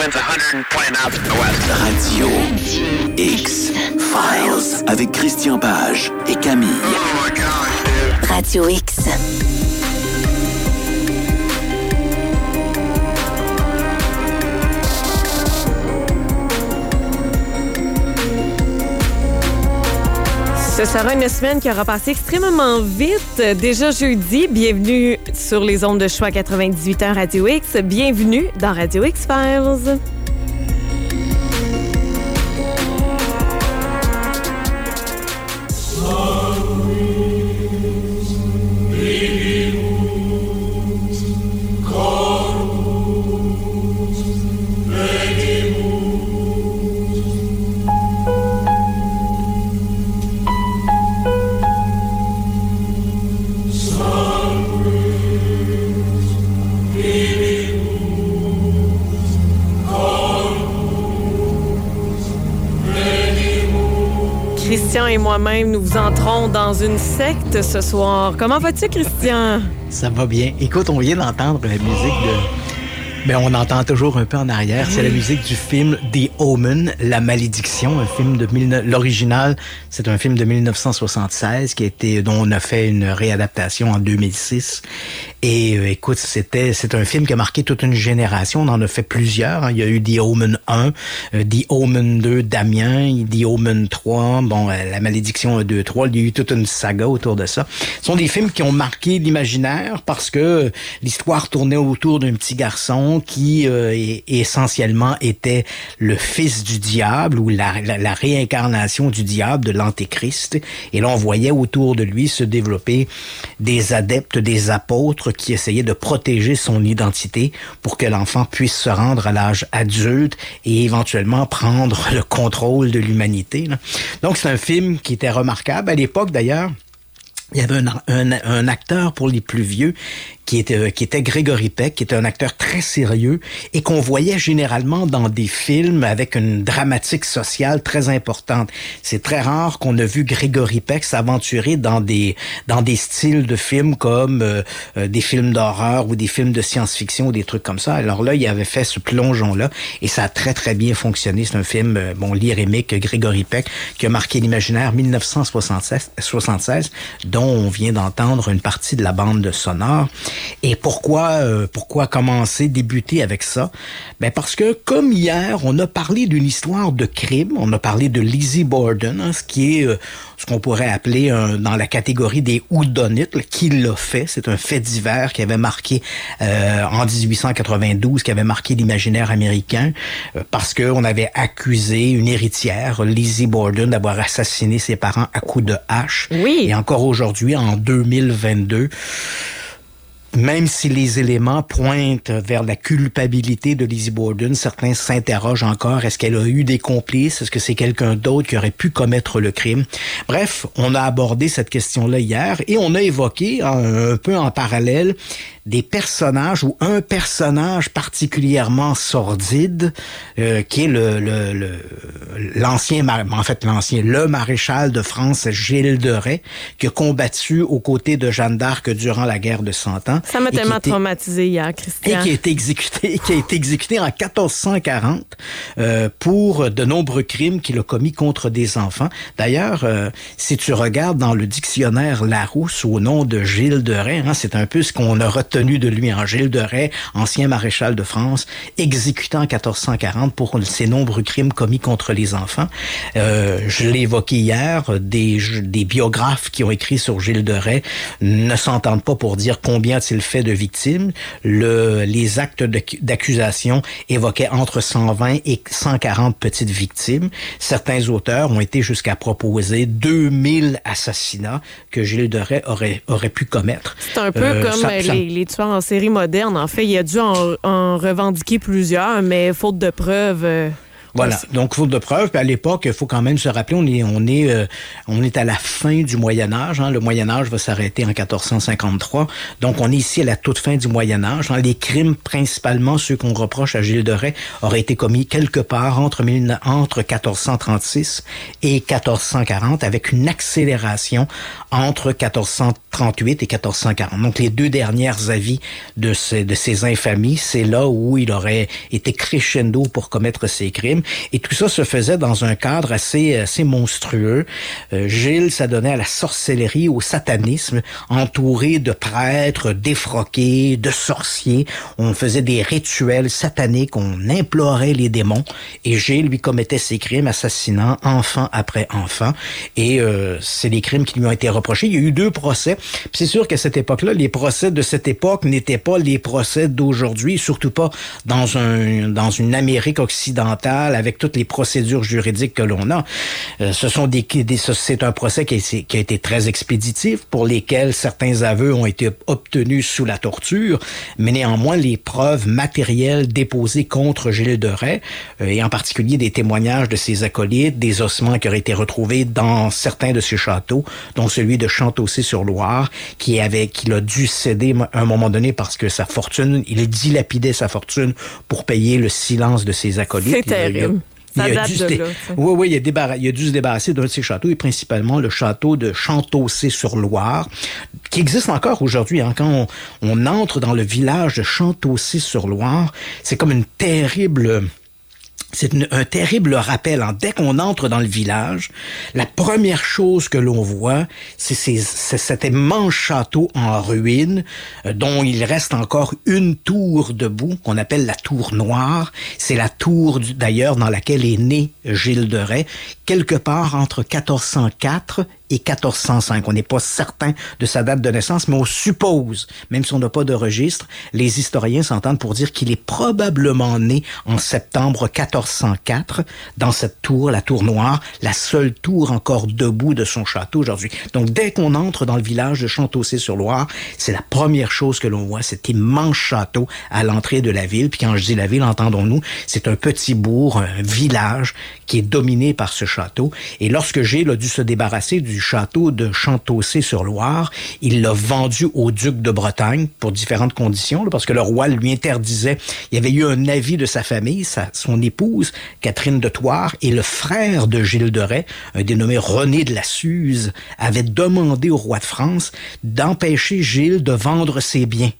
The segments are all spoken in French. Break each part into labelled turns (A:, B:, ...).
A: winds 120 knots from the west.
B: Radio X-Files avec Christian Page et Camille.
A: Oh my gosh, dude.
C: Radio X.
D: Ce sera une semaine qui aura passé extrêmement vite. Déjà jeudi, bienvenue sur les ondes de choix 98.1 Radio X. Bienvenue dans Radio X-Files. Christian et moi-même, nous entrons dans une secte ce soir. Comment vas-tu, Christian?
E: Ça va bien. Écoute, on vient d'entendre la musique de... Ben, on entend toujours un peu en arrière. C'est la musique du film The Omen, La Malédiction, un film de... L'original, c'est un film de 1976 dont on a fait une réadaptation en 2006. Et écoute, c'est un film qui a marqué toute une génération. On en a fait plusieurs. Hein. Il y a eu The Omen 1, The Omen 2, Damien, The Omen 3, La Malédiction 1, 2, 3. Il y a eu toute une saga autour de ça. Ce sont des films qui ont marqué l'imaginaire parce que l'histoire tournait autour d'un petit garçon qui essentiellement était le fils du diable ou la réincarnation du diable, de l'antéchrist. Et là, on voyait autour de lui se développer des adeptes, des apôtres qui essayaient de protéger son identité pour que l'enfant puisse se rendre à l'âge adulte et éventuellement prendre le contrôle de l'humanité. Donc, c'est un film qui était remarquable. À l'époque, d'ailleurs, il y avait un acteur pour les plus vieux qui était Gregory Peck, qui était un acteur très sérieux et qu'on voyait généralement dans des films avec une dramatique sociale très importante. C'est très rare qu'on a vu Gregory Peck s'aventurer dans des styles de films comme des films d'horreur ou des films de science-fiction ou des trucs comme ça. Alors là, il avait fait ce plongeon-là et ça a très très bien fonctionné. C'est un film lyrique, Gregory Peck, qui a marqué l'imaginaire 1976, dont on vient d'entendre une partie de la bande sonore. Et pourquoi débuter avec ça? Ben parce que, comme hier, on a parlé d'une histoire de crime, on a parlé de Lizzie Borden, ce qui est ce qu'on pourrait appeler dans la catégorie des whodunits, qui l'a fait. C'est un fait divers qui avait marqué en 1892, qui avait marqué l'imaginaire américain, parce qu'on avait accusé une héritière, Lizzie Borden, d'avoir assassiné ses parents à coups de hache.
D: Oui.
E: Et encore aujourd'hui, en 2022, même si les éléments pointent vers la culpabilité de Lizzie Borden, certains s'interrogent encore. Est-ce qu'elle a eu des complices? Est-ce que c'est quelqu'un d'autre qui aurait pu commettre le crime? Bref, on a abordé cette question-là hier et on a évoqué un peu en parallèle des personnages ou un personnage particulièrement sordide qui est le maréchal de France Gilles de Rais, qui a combattu aux côtés de Jeanne d'Arc durant la guerre de 100 ans.
D: Ça m'a tellement traumatisé hier, Christian.
E: Et qui a été exécuté en 1440 pour de nombreux crimes qu'il a commis contre des enfants. D'ailleurs, si tu regardes dans le dictionnaire Larousse au nom de Gilles de Rais, c'est un peu ce qu'on a retenu de lui, Gilles de Rais, ancien maréchal de France, exécuté en 1440 pour ses nombreux crimes commis contre les enfants. Je l'ai évoqué hier, des biographes qui ont écrit sur Gilles de Rais ne s'entendent pas pour dire combien a-t-il fait de victimes. Les actes d'accusation évoquaient entre 120 et 140 petites victimes. Certains auteurs ont été jusqu'à proposer 2000 assassinats que Gilles de Rais aurait pu commettre.
D: C'est un peu comme les tueurs en série modernes. En fait, il a dû en revendiquer plusieurs, mais faute de preuves...
E: Voilà, donc faute de preuves. Puis à l'époque, il faut quand même se rappeler, on est à la fin du Moyen-Âge. Hein. Le Moyen-Âge va s'arrêter en 1453. Donc on est ici à la toute fin du Moyen-Âge. Hein. Les crimes, principalement ceux qu'on reproche à Gilles de Rais, auraient été commis quelque part entre 1436 et 1440, avec une accélération entre 1438 et 1440. Donc les deux dernières avis de ces infamies, c'est là où il aurait été crescendo pour commettre ces crimes. Et tout ça se faisait dans un cadre assez monstrueux. Gilles s'adonnait à la sorcellerie, au satanisme, entouré de prêtres défroqués, de sorciers. On faisait des rituels sataniques, on implorait les démons. Et Gilles, lui, commettait ces crimes, assassinant enfant après enfant. Et c'est des crimes qui lui ont été reprochés. Il y a eu 2 procès. Puis c'est sûr qu'à cette époque-là, les procès de cette époque n'étaient pas les procès d'aujourd'hui, surtout pas dans une Amérique occidentale avec toutes les procédures juridiques que l'on a. C'est un procès qui a été très expéditif, pour lesquels certains aveux ont été obtenus sous la torture, mais néanmoins les preuves matérielles déposées contre Gilles de Rais, et en particulier des témoignages de ses acolytes, des ossements qui auraient été retrouvés dans certains de ses châteaux, dont celui de Chantaussy-sur-Loire, qui l'a dû céder à un moment donné parce que sa fortune, il dilapidait sa fortune pour payer le silence de ses acolytes.
D: C'est terrible. Ça date de là.
E: Oui, il a dû se débarrasser d'un de ses châteaux, et principalement le château de Chantaussy-sur-Loire, qui existe encore aujourd'hui. Hein. Quand on entre dans le village de Chantaussy-sur-Loire, c'est comme une terrible... C'est un terrible rappel. Hein. Dès qu'on entre dans le village, la première chose que l'on voit, c'est cet immense château en ruine, dont il reste encore une tour debout, qu'on appelle la tour noire. C'est la tour, d'ailleurs, dans laquelle est né Gilles de Rais, quelque part entre 1404 et 1405. On n'est pas certain de sa date de naissance, mais on suppose, même si on n'a pas de registre, les historiens s'entendent pour dire qu'il est probablement né en septembre 1404 dans cette tour, la tour noire, la seule tour encore debout de son château aujourd'hui. Donc, dès qu'on entre dans le village de Chantaussy-sur-Loire, c'est la première chose que l'on voit, cet immense château à l'entrée de la ville. Puis quand je dis la ville, entendons-nous, c'est un petit bourg, un village qui est dominé par ce château. Et lorsque Gilles a dû se débarrasser du château de Chantaussy-sur-Loire, il l'a vendu au duc de Bretagne pour différentes conditions, parce que le roi lui interdisait. Il y avait eu un avis de sa famille, son épouse, Catherine de Thouars, et le frère de Gilles de Rais, un dénommé René de la Suze, avait demandé au roi de France d'empêcher Gilles de vendre ses biens.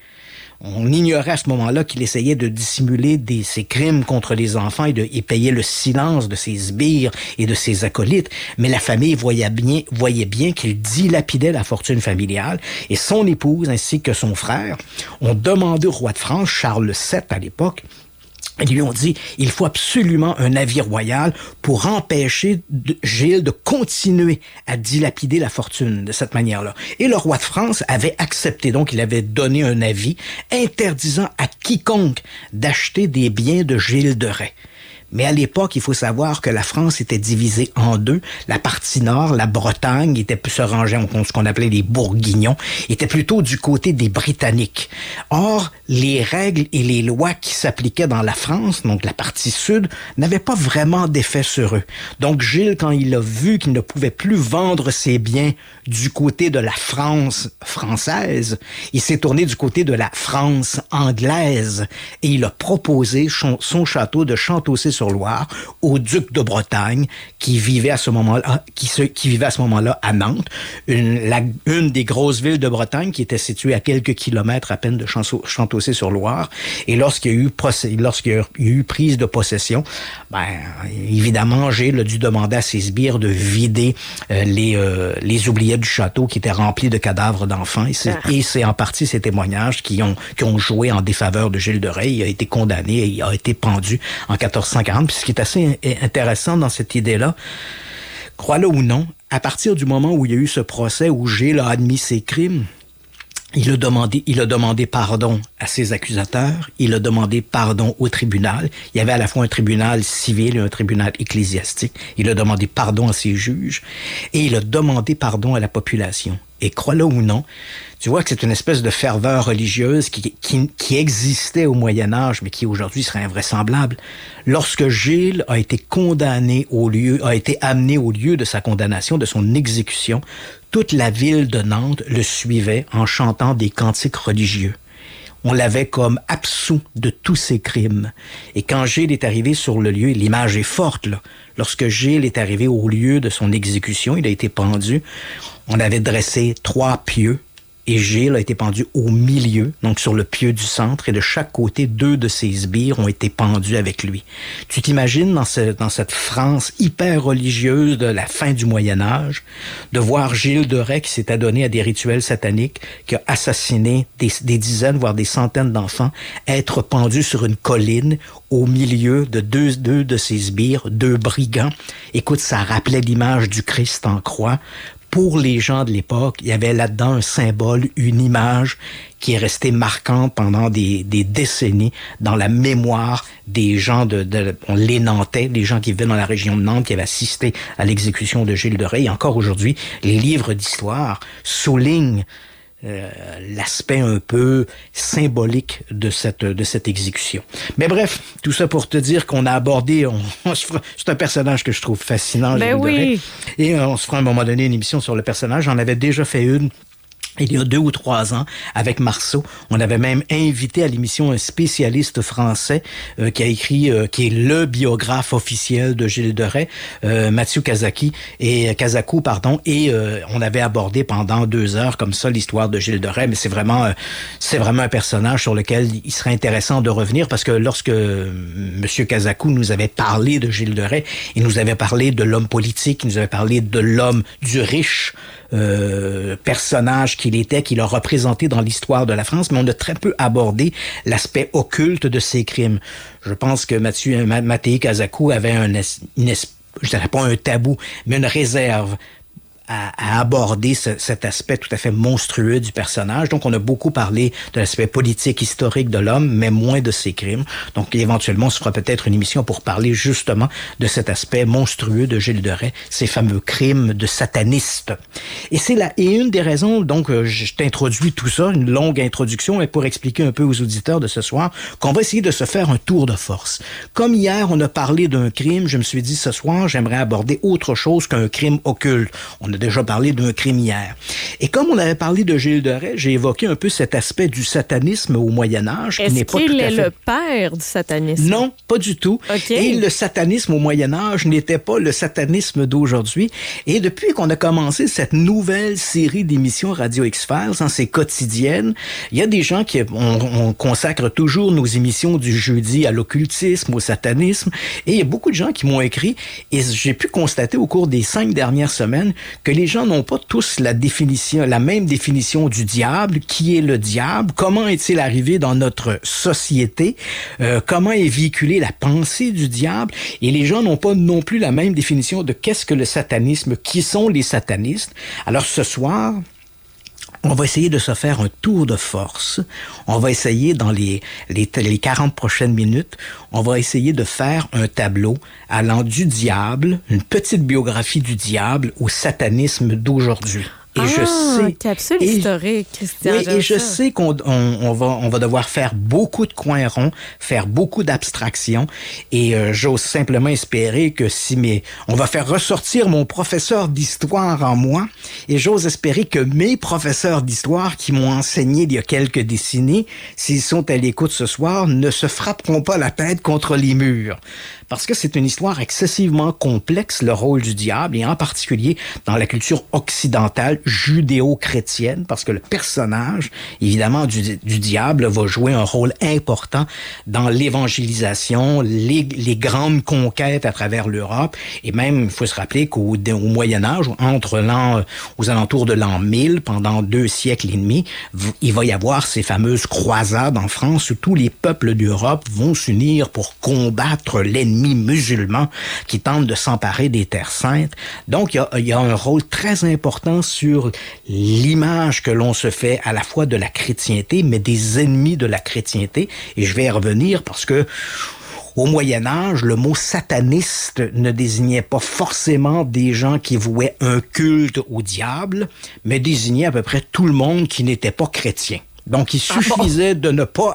E: On ignorait à ce moment-là qu'il essayait de dissimuler ses crimes contre les enfants et payer le silence de ses sbires et de ses acolytes. Mais la famille voyait bien qu'il dilapidait la fortune familiale, et son épouse ainsi que son frère ont demandé au roi de France, Charles VII à l'époque, ils lui ont dit, il faut absolument un avis royal pour empêcher Gilles de continuer à dilapider la fortune de cette manière-là. Et le roi de France avait accepté, donc il avait donné un avis interdisant à quiconque d'acheter des biens de Gilles de Rais. Mais à l'époque, il faut savoir que la France était divisée en 2. La partie nord, la Bretagne, se rangeait en ce qu'on appelait les Bourguignons, était plutôt du côté des Britanniques. Or, les règles et les lois qui s'appliquaient dans la France, donc la partie sud, n'avaient pas vraiment d'effet sur eux. Donc Gilles, quand il a vu qu'il ne pouvait plus vendre ses biens du côté de la France française, il s'est tourné du côté de la France anglaise, et il a proposé son château de Chantaussy-sur-Loire au duc de Bretagne qui vivait à ce moment-là à Nantes, une des grosses villes de Bretagne qui était située à quelques kilomètres à peine de Chantaussy-sur-Loire. Et lorsqu'il y a eu prise de possession, évidemment, Gilles a dû demander à ses sbires de vider les oubliettes du château qui étaient remplis de cadavres d'enfants. Et c'est en partie ces témoignages qui ont joué en défaveur de Gilles de Rais. Il a été condamné et il a été pendu en 1440. Puis ce qui est assez intéressant dans cette idée-là, crois-le ou non, à partir du moment où il y a eu ce procès où Gilles a admis ses crimes, il a demandé pardon à ses accusateurs, il a demandé pardon au tribunal. Il y avait à la fois un tribunal civil et un tribunal ecclésiastique. Il a demandé pardon à ses juges et il a demandé pardon à la population. Et crois-le ou non, tu vois que c'est une espèce de ferveur religieuse qui existait au Moyen-Âge, mais qui aujourd'hui serait invraisemblable. Lorsque Gilles a été a été amené au lieu de sa condamnation, de son exécution, toute la ville de Nantes le suivait en chantant des cantiques religieux. On l'avait comme absous de tous ses crimes. Et quand Gilles est arrivé sur le lieu, l'image est forte, là. Lorsque Gilles est arrivé au lieu de son exécution, il a été pendu, on avait dressé 3 pieux, et Gilles a été pendu au milieu, donc sur le pieu du centre, et de chaque côté, 2 de ses sbires ont été pendus avec lui. Tu t'imagines dans cette France hyper religieuse de la fin du Moyen-Âge, de voir Gilles de Rais qui s'est adonné à des rituels sataniques, qui a assassiné des dizaines, voire des centaines d'enfants, être pendu sur une colline au milieu de deux de ses sbires, 2 brigands. Écoute, ça rappelait l'image du Christ en croix. Pour les gens de l'époque, il y avait là-dedans un symbole, une image qui est restée marquante pendant des décennies dans la mémoire des gens les Nantais, les gens qui vivaient dans la région de Nantes, qui avaient assisté à l'exécution de Gilles de Rais. Et encore aujourd'hui, les livres d'histoire soulignent l'aspect un peu symbolique de cette exécution. Mais bref, tout ça pour te dire qu'on a abordé, c'est un personnage que je trouve fascinant.
D: Ben oui.
E: Et on se fera à un moment donné une émission sur le personnage. J'en avais déjà fait une il y a 2 ou 3 ans, avec Marceau. On avait même invité à l'émission un spécialiste français qui a écrit, qui est le biographe officiel de Gilles de Rais, Mathieu Kazakou, et on avait abordé pendant 2 heures comme ça l'histoire de Gilles de Rais. Mais c'est vraiment un personnage sur lequel il serait intéressant de revenir, parce que lorsque Monsieur Kazakou nous avait parlé de Gilles de Rais, il nous avait parlé de l'homme politique, il nous avait parlé de l'homme du riche, personnage qu'il a représenté dans l'histoire de la France, mais on a très peu abordé l'aspect occulte de ses crimes. Je pense que Mathieu Kazakou avait je dirais pas un tabou, mais une réserve à aborder cet aspect tout à fait monstrueux du personnage. Donc, on a beaucoup parlé de l'aspect politique, historique de l'homme, mais moins de ses crimes. Donc, éventuellement, on se fera peut-être une émission pour parler justement de cet aspect monstrueux de Gilles de Rais, ces fameux crimes de satanistes. Et une des raisons, donc, je t'introduis tout ça, une longue introduction, mais pour expliquer un peu aux auditeurs de ce soir qu'on va essayer de se faire un tour de force. Comme hier, on a parlé d'un crime, je me suis dit, ce soir, j'aimerais aborder autre chose qu'un crime occulte. On a déjà parlé d'un crime hier. Et comme on avait parlé de Gilles de Rais, j'ai évoqué un peu cet aspect du satanisme au Moyen-Âge.
D: Est-ce qu'il est le père du satanisme?
E: Non, pas du tout.
D: Okay.
E: Et le satanisme au Moyen-Âge n'était pas le satanisme d'aujourd'hui. Et depuis qu'on a commencé cette nouvelle série d'émissions Radio X-Files, c'est quotidienne, il y a des gens on consacre toujours nos émissions du jeudi à l'occultisme, au satanisme, et il y a beaucoup de gens qui m'ont écrit, et j'ai pu constater au cours des 5 dernières semaines que les gens n'ont pas tous la même définition du diable. Qui est le diable? Comment est-il arrivé dans notre société? Comment est véhiculée la pensée du diable? Et les gens n'ont pas non plus la même définition de qu'est-ce que le satanisme, qui sont les satanistes. Alors ce soir, on va essayer de se faire un tour de force. On va essayer dans les 40 prochaines minutes, on va essayer de faire un tableau allant du diable, une petite biographie du diable au satanisme d'aujourd'hui. Et je sais,
D: capsule historique, Christian.
E: Oui, et je sais qu'on va devoir faire beaucoup de coins ronds, faire beaucoup d'abstractions, et j'ose simplement espérer que on va faire ressortir mon professeur d'histoire en moi, et j'ose espérer que mes professeurs d'histoire qui m'ont enseigné il y a quelques décennies, s'ils sont à l'écoute ce soir, ne se frapperont pas la tête contre les murs. Parce que c'est une histoire excessivement complexe, le rôle du diable, et en particulier dans la culture occidentale judéo-chrétienne, parce que le personnage, évidemment, du diable va jouer un rôle important dans l'évangélisation, les grandes conquêtes à travers l'Europe, et même, il faut se rappeler qu'au Moyen-Âge, aux alentours de l'an 1000, pendant 2 siècles et demi, il va y avoir ces fameuses croisades en France où tous les peuples d'Europe vont s'unir pour combattre l'ennemi musulman qui tente de s'emparer des terres saintes. Donc, il y a un rôle très important sur l'image que l'on se fait à la fois de la chrétienté, mais des ennemis de la chrétienté. Et je vais y revenir parce que Au Moyen Âge, le mot sataniste ne désignait pas forcément des gens qui vouaient un culte au diable, mais désignait à peu près tout le monde qui n'était pas chrétien. Donc, il suffisait de ne pas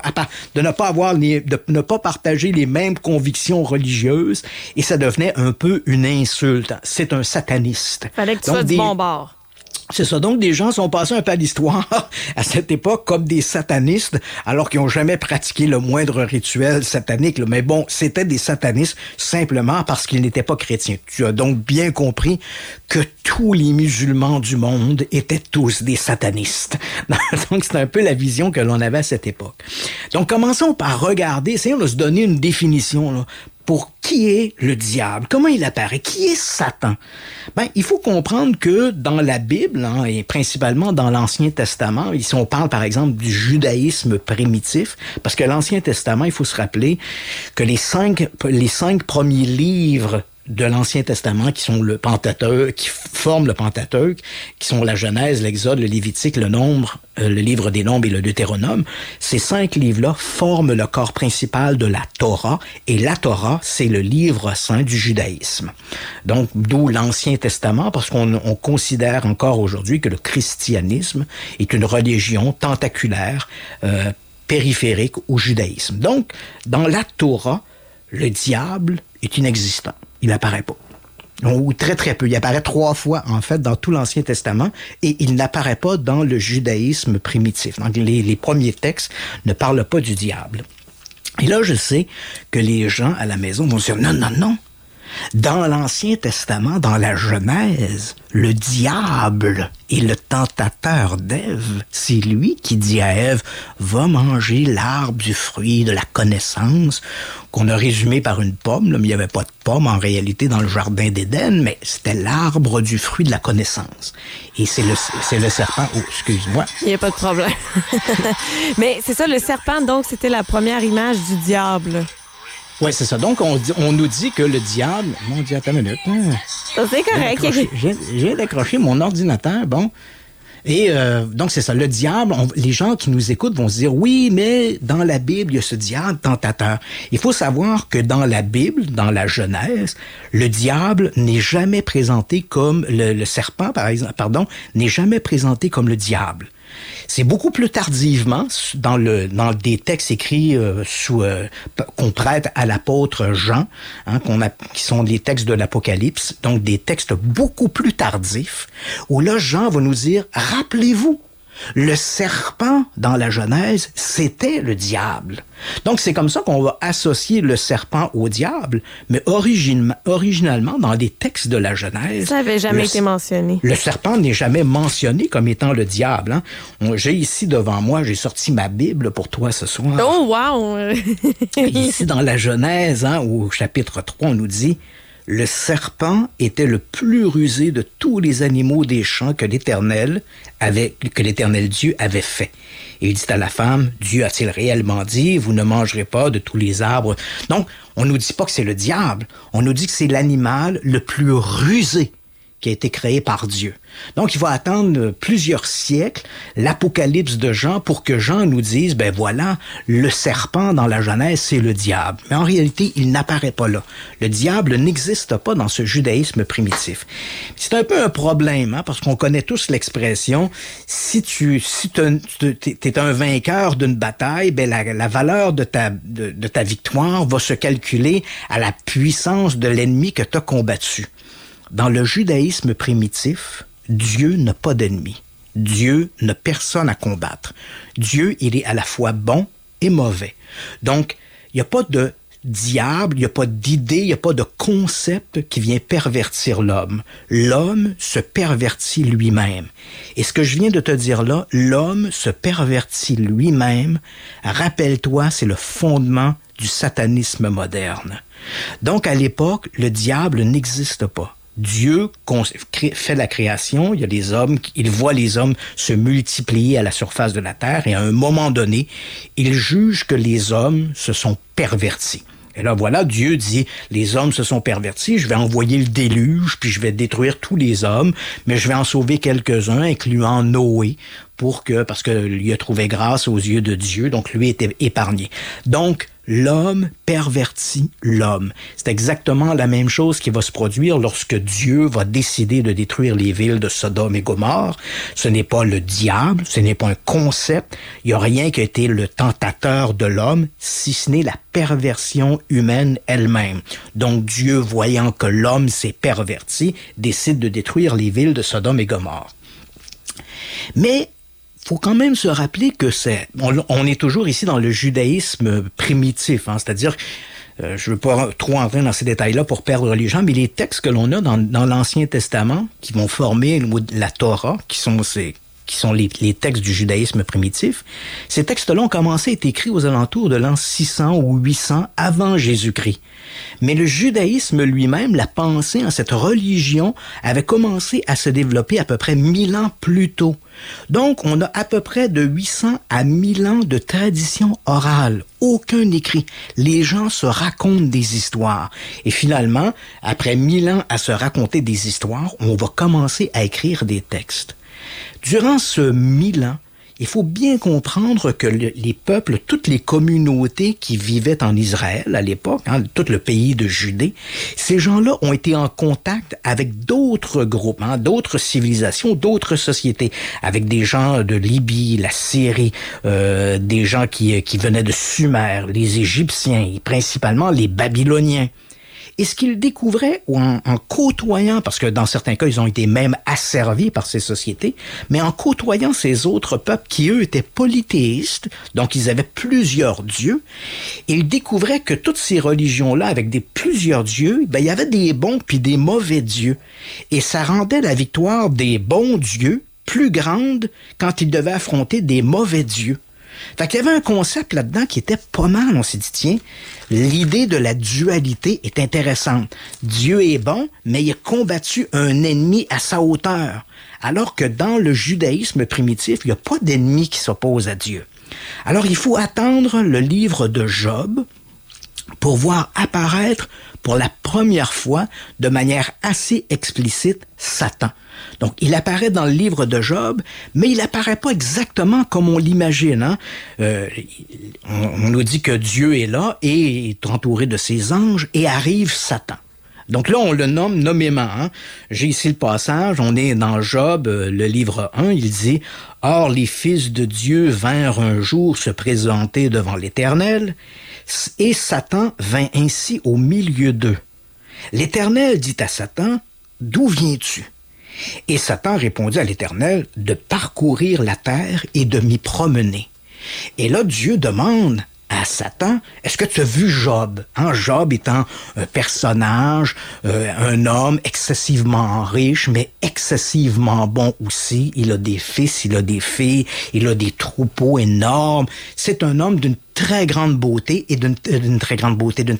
E: partager les mêmes convictions religieuses et ça devenait un peu une insulte. C'est un sataniste.
D: Fallait que tu sois du bon bord.
E: C'est ça. Donc, des gens sont passés un peu à l'histoire à cette époque comme des satanistes, alors qu'ils n'ont jamais pratiqué le moindre rituel satanique. Mais bon, c'était des satanistes simplement parce qu'ils n'étaient pas chrétiens. Tu as donc bien compris que tous les musulmans du monde étaient tous des satanistes. Donc, c'est un peu la vision que l'on avait à cette époque. Donc, commençons par regarder, essayons de se donner une définition, là. Pour qui est le diable? Comment il apparaît? Qui est Satan? Il faut comprendre que dans la Bible, et principalement dans l'Ancien Testament, ici on parle par exemple du judaïsme primitif, parce que l'Ancien Testament, il faut se rappeler que les cinq premiers livres de l'Ancien Testament, qui sont le Pentateuque, qui forment le Pentateuque, qui sont la Genèse, l'Exode, le Lévitique, le Nombre, le livre des Nombres et le Deutéronome. Ces 5 livres-là forment le corps principal de la Torah, et la Torah, c'est le livre saint du judaïsme. Donc, d'où l'Ancien Testament, parce qu'on considère encore aujourd'hui que le christianisme est une religion tentaculaire, périphérique au judaïsme. Donc, dans la Torah, le diable est inexistant. Il n'apparaît pas. Ou très, très peu. Il apparaît 3 fois, en fait, dans tout l'Ancien Testament, et il n'apparaît pas dans le judaïsme primitif. Donc, les premiers textes ne parlent pas du diable. Et là, je sais que les gens à la maison vont se dire, non. Dans l'Ancien Testament, dans la Genèse, le diable est le tentateur d'Ève. C'est lui qui dit à Ève, va manger l'arbre du fruit de la connaissance, qu'on a résumé par une pomme, là, mais il n'y avait pas de pomme en réalité dans le jardin d'Éden, mais c'était l'arbre du fruit de la connaissance. Et c'est le serpent. Oh, excuse-moi.
D: Il n'y a pas de problème. Mais c'est ça, le serpent, donc, c'était la première image du diable.
E: Oui, c'est ça. Donc, on nous dit que le diable... Mon Dieu, attends une minute.
D: C'est correct.
E: J'ai décroché mon ordinateur, bon. Et donc, c'est ça. Le diable, les gens qui nous écoutent vont se dire, oui, mais dans la Bible, il y a ce diable tentateur. Il faut savoir que dans la Bible, dans la Genèse, le diable n'est jamais présenté comme... Le serpent, n'est jamais présenté comme le diable. C'est beaucoup plus tardivement dans des textes écrits qu'on prête à l'apôtre Jean, qui sont les textes de l'Apocalypse, donc des textes beaucoup plus tardifs, où là Jean va nous dire, rappelez-vous, le serpent dans la Genèse, c'était le diable. Donc c'est comme ça qu'on va associer le serpent au diable, mais originalement dans les textes de la Genèse,
D: ça n'avait jamais été mentionné.
E: Le serpent n'est jamais mentionné comme étant le diable. J'ai ici devant moi, j'ai sorti ma Bible pour toi ce soir.
D: Oh wow!
E: Ici dans la Genèse, au chapitre 3, on nous dit, le serpent était le plus rusé de tous les animaux des champs que l'Éternel Dieu avait fait. Et il dit à la femme, Dieu a-t-il réellement dit, vous ne mangerez pas de tous les arbres? Donc, on nous dit pas que c'est le diable, on nous dit que c'est l'animal le plus rusé qui a été créé par Dieu. Donc, il va attendre plusieurs siècles, l'Apocalypse de Jean, pour que Jean nous dise, voilà, le serpent dans la Genèse, c'est le diable. Mais en réalité, il n'apparaît pas là. Le diable n'existe pas dans ce judaïsme primitif. C'est un peu un problème, parce qu'on connaît tous l'expression, si t'es un vainqueur d'une bataille, la valeur de ta victoire va se calculer à la puissance de l'ennemi que tu as combattu. Dans le judaïsme primitif, Dieu n'a pas d'ennemi. Dieu n'a personne à combattre. Dieu, il est à la fois bon et mauvais. Donc, il n'y a pas de diable, il n'y a pas d'idée, il n'y a pas de concept qui vient pervertir l'homme. L'homme se pervertit lui-même. Et ce que je viens de te dire là, l'homme se pervertit lui-même. Rappelle-toi, c'est le fondement du satanisme moderne. Donc, à l'époque, le diable n'existe pas. Dieu fait la création, il y a les hommes, il voit les hommes se multiplier à la surface de la terre et à un moment donné, il juge que les hommes se sont pervertis. Et là, voilà, Dieu dit, les hommes se sont pervertis, je vais envoyer le déluge, puis je vais détruire tous les hommes, mais je vais en sauver quelques-uns, incluant Noé, parce qu'il a trouvé grâce aux yeux de Dieu, donc lui était épargné. Donc, l'homme pervertit l'homme. C'est exactement la même chose qui va se produire lorsque Dieu va décider de détruire les villes de Sodome et Gomorrhe. Ce n'est pas le diable, ce n'est pas un concept. Il n'y a rien qui a été le tentateur de l'homme, si ce n'est la perversion humaine elle-même. Donc Dieu, voyant que l'homme s'est perverti, décide de détruire les villes de Sodome et Gomorrhe. Mais faut quand même se rappeler que on est toujours ici dans le judaïsme primitif, hein, c'est-à-dire, je veux pas trop entrer dans ces détails-là pour perdre les gens, mais les textes que l'on a dans l'Ancien Testament, qui vont former la Torah, qui sont les textes du judaïsme primitif, ces textes-là ont commencé à être écrits aux alentours de l'an 600 ou 800 avant Jésus-Christ. Mais le judaïsme lui-même, la pensée en cette religion, avait commencé à se développer à peu près 1000 ans plus tôt. Donc, on a à peu près de 800 à 1000 ans de tradition orale. Aucun écrit. Les gens se racontent des histoires. Et finalement, après 1000 ans à se raconter des histoires, on va commencer à écrire des textes. Durant ce 1000 ans, il faut bien comprendre que les peuples, toutes les communautés qui vivaient en Israël à l'époque, hein, tout le pays de Judée, ces gens-là ont été en contact avec d'autres groupes, hein, d'autres civilisations, d'autres sociétés, avec des gens de Libye, la Syrie, des gens qui venaient de Sumer, les Égyptiens et principalement les Babyloniens. Et ce qu'ils découvraient en côtoyant, parce que dans certains cas, ils ont été même asservis par ces sociétés, mais en côtoyant ces autres peuples qui, eux, étaient polythéistes, donc ils avaient plusieurs dieux, ils découvraient que toutes ces religions-là, avec plusieurs dieux, ben, il y avait des bons puis des mauvais dieux. Et ça rendait la victoire des bons dieux plus grande quand ils devaient affronter des mauvais dieux. Fait qu'il y avait un concept là-dedans qui était pas mal. On s'est dit, tiens, l'idée de la dualité est intéressante. Dieu est bon, mais il a combattu un ennemi à sa hauteur. Alors que dans le judaïsme primitif, il n'y a pas d'ennemi qui s'oppose à Dieu. Alors il faut attendre le livre de Job pour voir apparaître pour la première fois, de manière assez explicite, Satan. Donc, il apparaît dans le livre de Job, mais il apparaît pas exactement comme on l'imagine. Hein? On nous dit que Dieu est là et est entouré de ses anges et arrive Satan. Donc là, on le nomme nommément. Hein? J'ai ici le passage, on est dans Job, le livre 1, il dit « Or, les fils de Dieu vinrent un jour se présenter devant l'Éternel, et Satan vint ainsi au milieu d'eux. L'Éternel dit à Satan, « D'où viens-tu? » Et Satan répondit à l'Éternel, « De parcourir la terre et de m'y promener. » Et là, Dieu demande à Satan, est-ce que tu as vu Job? Hein, Job étant un personnage, un homme excessivement riche, mais excessivement bon aussi. Il a des fils, il a des filles, il a des troupeaux énormes. C'est un homme d'une très grande beauté et d'une très grande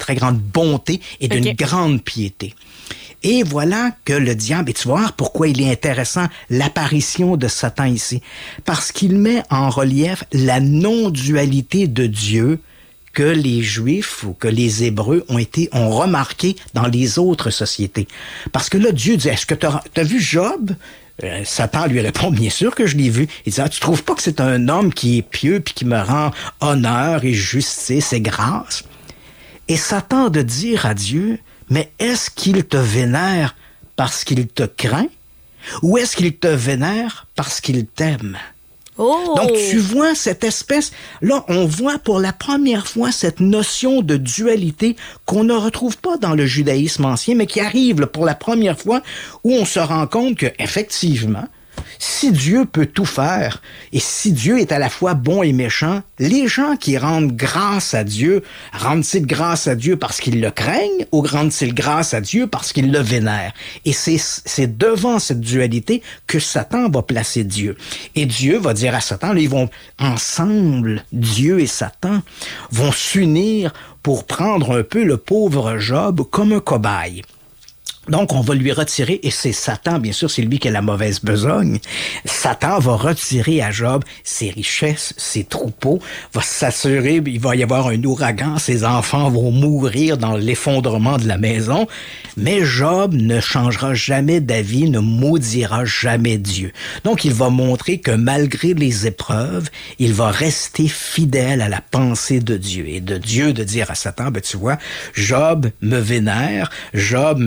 E: bonté et d'une grande piété. Et voilà que le diable, et tu vas voir pourquoi il est intéressant, l'apparition de Satan ici. Parce qu'il met en relief la non-dualité de Dieu que les Juifs ou que les Hébreux ont remarqué dans les autres sociétés. Parce que là, Dieu dit, est-ce que tu as vu Job? Satan lui répond, bien sûr que je l'ai vu. Il dit, tu trouves pas que c'est un homme qui est pieux puis qui me rend honneur et justice et grâce? Et Satan de dire à Dieu, mais est-ce qu'il te vénère parce qu'il te craint ou est-ce qu'il te vénère parce qu'il t'aime? Oh! Donc, tu vois cette espèce... Là, on voit pour la première fois cette notion de dualité qu'on ne retrouve pas dans le judaïsme ancien, mais qui arrive pour la première fois où on se rend compte que, effectivement, si Dieu peut tout faire, et si Dieu est à la fois bon et méchant, les gens qui rendent grâce à Dieu, rendent-ils grâce à Dieu parce qu'ils le craignent ou rendent-ils grâce à Dieu parce qu'ils le vénèrent? Et c'est devant cette dualité que Satan va placer Dieu. Et Dieu va dire à Satan, là, ils vont ensemble, Dieu et Satan, vont s'unir pour prendre un peu le pauvre Job comme un cobaye. Donc, on va lui retirer, et c'est Satan, bien sûr, c'est lui qui a la mauvaise besogne. Satan va retirer à Job ses richesses, ses troupeaux, va s'assurer, il va y avoir un ouragan, ses enfants vont mourir dans l'effondrement de la maison. Mais Job ne changera jamais d'avis, ne maudira jamais Dieu. Donc, il va montrer que malgré les épreuves, il va rester fidèle à la pensée de Dieu. Et de Dieu de dire à Satan, ben tu vois, Job me vénère, Job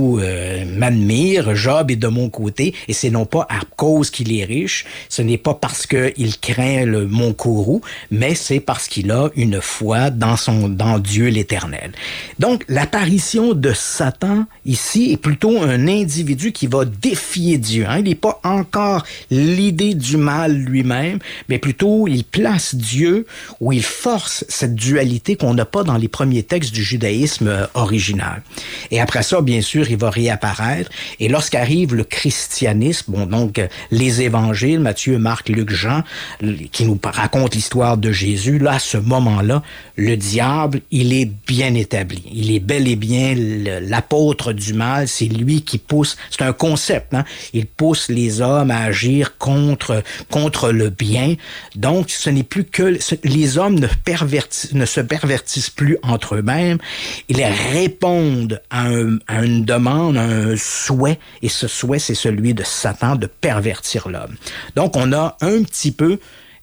E: m'admire, Job est de mon côté, et c'est non pas à cause qu'il est riche, ce n'est pas parce qu'il craint mon courroux, mais c'est parce qu'il a une foi dans Dieu l'Éternel. Donc, l'apparition de Satan ici est plutôt un individu qui va défier Dieu. Il n'est pas encore l'idée du mal lui-même, mais plutôt il place Dieu où il force cette dualité qu'on n'a pas dans les premiers textes du judaïsme original. Et après ça, bien sûr, il va réapparaître. Et lorsqu'arrive le christianisme, donc les évangiles, Matthieu, Marc, Luc, Jean, qui nous racontent l'histoire de Jésus, là, à ce moment-là, le diable, il est bien établi. Il est bel et bien l'apôtre du mal. C'est lui qui pousse, c'est un concept, il pousse les hommes à agir contre le bien. Donc, ce n'est plus que les hommes ne se pervertissent plus entre eux-mêmes. Ils répondent à une demande, à un souhait, et ce souhait, c'est celui de Satan de pervertir l'homme. Donc, on a un petit peu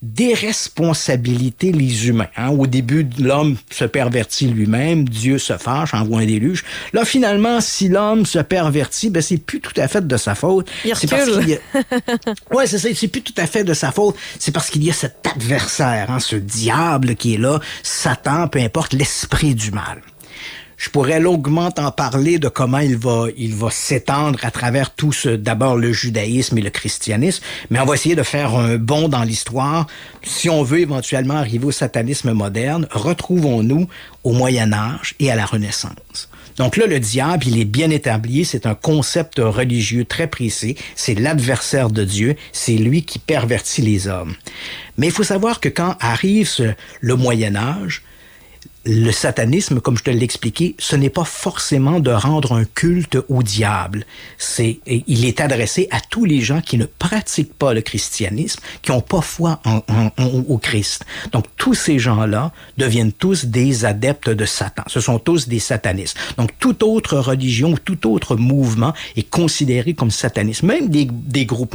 E: déresponsabiliser les humains. Au début, l'homme se pervertit lui-même, Dieu se fâche, envoie un déluge. Là, finalement, si l'homme se pervertit, c'est plus tout à fait de sa faute.
D: Il recule.
E: Ouais, c'est ça, c'est plus tout à fait de sa faute. C'est parce qu'il y a cet adversaire, ce diable qui est là, Satan, peu importe, l'esprit du mal. Je pourrais longuement en parler de comment il va s'étendre à travers tout d'abord le judaïsme et le christianisme, mais on va essayer de faire un bond dans l'histoire. Si on veut éventuellement arriver au satanisme moderne, retrouvons-nous au Moyen Âge et à la Renaissance. Donc là, le diable, il est bien établi, c'est un concept religieux très précis, c'est l'adversaire de Dieu, c'est lui qui pervertit les hommes. Mais il faut savoir que quand arrive le Moyen Âge, le satanisme, comme je te l'ai expliqué, ce n'est pas forcément de rendre un culte au diable. Il est adressé à tous les gens qui ne pratiquent pas le christianisme, qui n'ont pas foi au Christ. Donc, tous ces gens-là deviennent tous des adeptes de Satan. Ce sont tous des satanistes. Donc, toute autre religion, tout autre mouvement est considéré comme sataniste. Même des groupes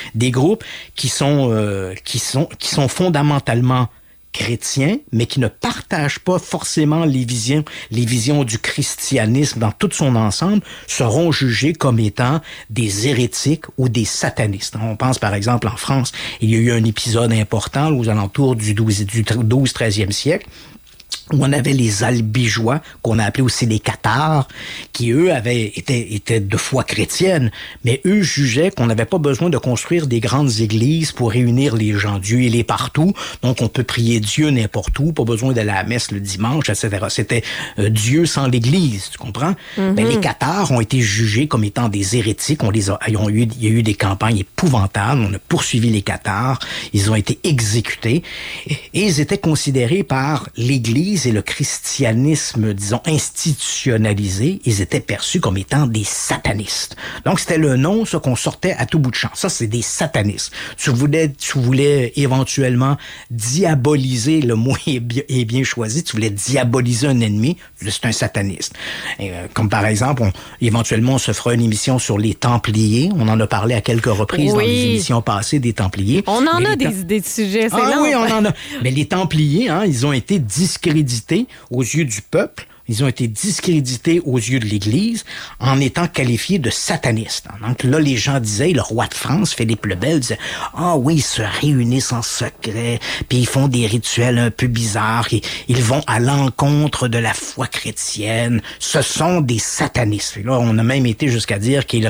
E: qui sont fondamentalement chrétiens, mais qui ne partagent pas forcément les visions du christianisme dans tout son ensemble, seront jugés comme étant des hérétiques ou des satanistes. On pense par exemple en France, il y a eu un épisode important aux alentours du 12-13e siècle, où on avait les albigeois, qu'on a appelés aussi les cathares, qui eux étaient de foi chrétienne, mais eux jugeaient qu'on n'avait pas besoin de construire des grandes églises pour réunir les gens. Dieu, il est partout, donc on peut prier Dieu n'importe où, pas besoin d'aller à la messe le dimanche, etc. C'était Dieu sans l'église, tu comprends? Mm-hmm. Mais les cathares ont été jugés comme étant des hérétiques, il y a eu des campagnes épouvantables, on a poursuivi les cathares, ils ont été exécutés, et ils étaient considérés par l'église et le christianisme, disons, institutionnalisé, ils étaient perçus comme étant des satanistes. Donc, c'était le nom, ça, qu'on sortait à tout bout de champ. Ça, c'est des satanistes. Tu voulais éventuellement diaboliser, le mot est bien choisi, tu voulais diaboliser un ennemi, c'est un sataniste. Et, comme par exemple, éventuellement, on se fera une émission sur les Templiers. On en a parlé à quelques reprises dans les émissions passées des Templiers.
D: On en a des idées de sujets, c'est long.
E: Oui, on en a. Mais les Templiers, ils ont été discrédités aux yeux du peuple, ils ont été discrédités aux yeux de l'Église en étant qualifiés de satanistes. Donc là, les gens disaient, le roi de France, Philippe le Bel, disait « Ah oui, ils se réunissent en secret, puis ils font des rituels un peu bizarres, ils vont à l'encontre de la foi chrétienne. Ce sont des satanistes. » Et là, on a même été jusqu'à dire qu'ils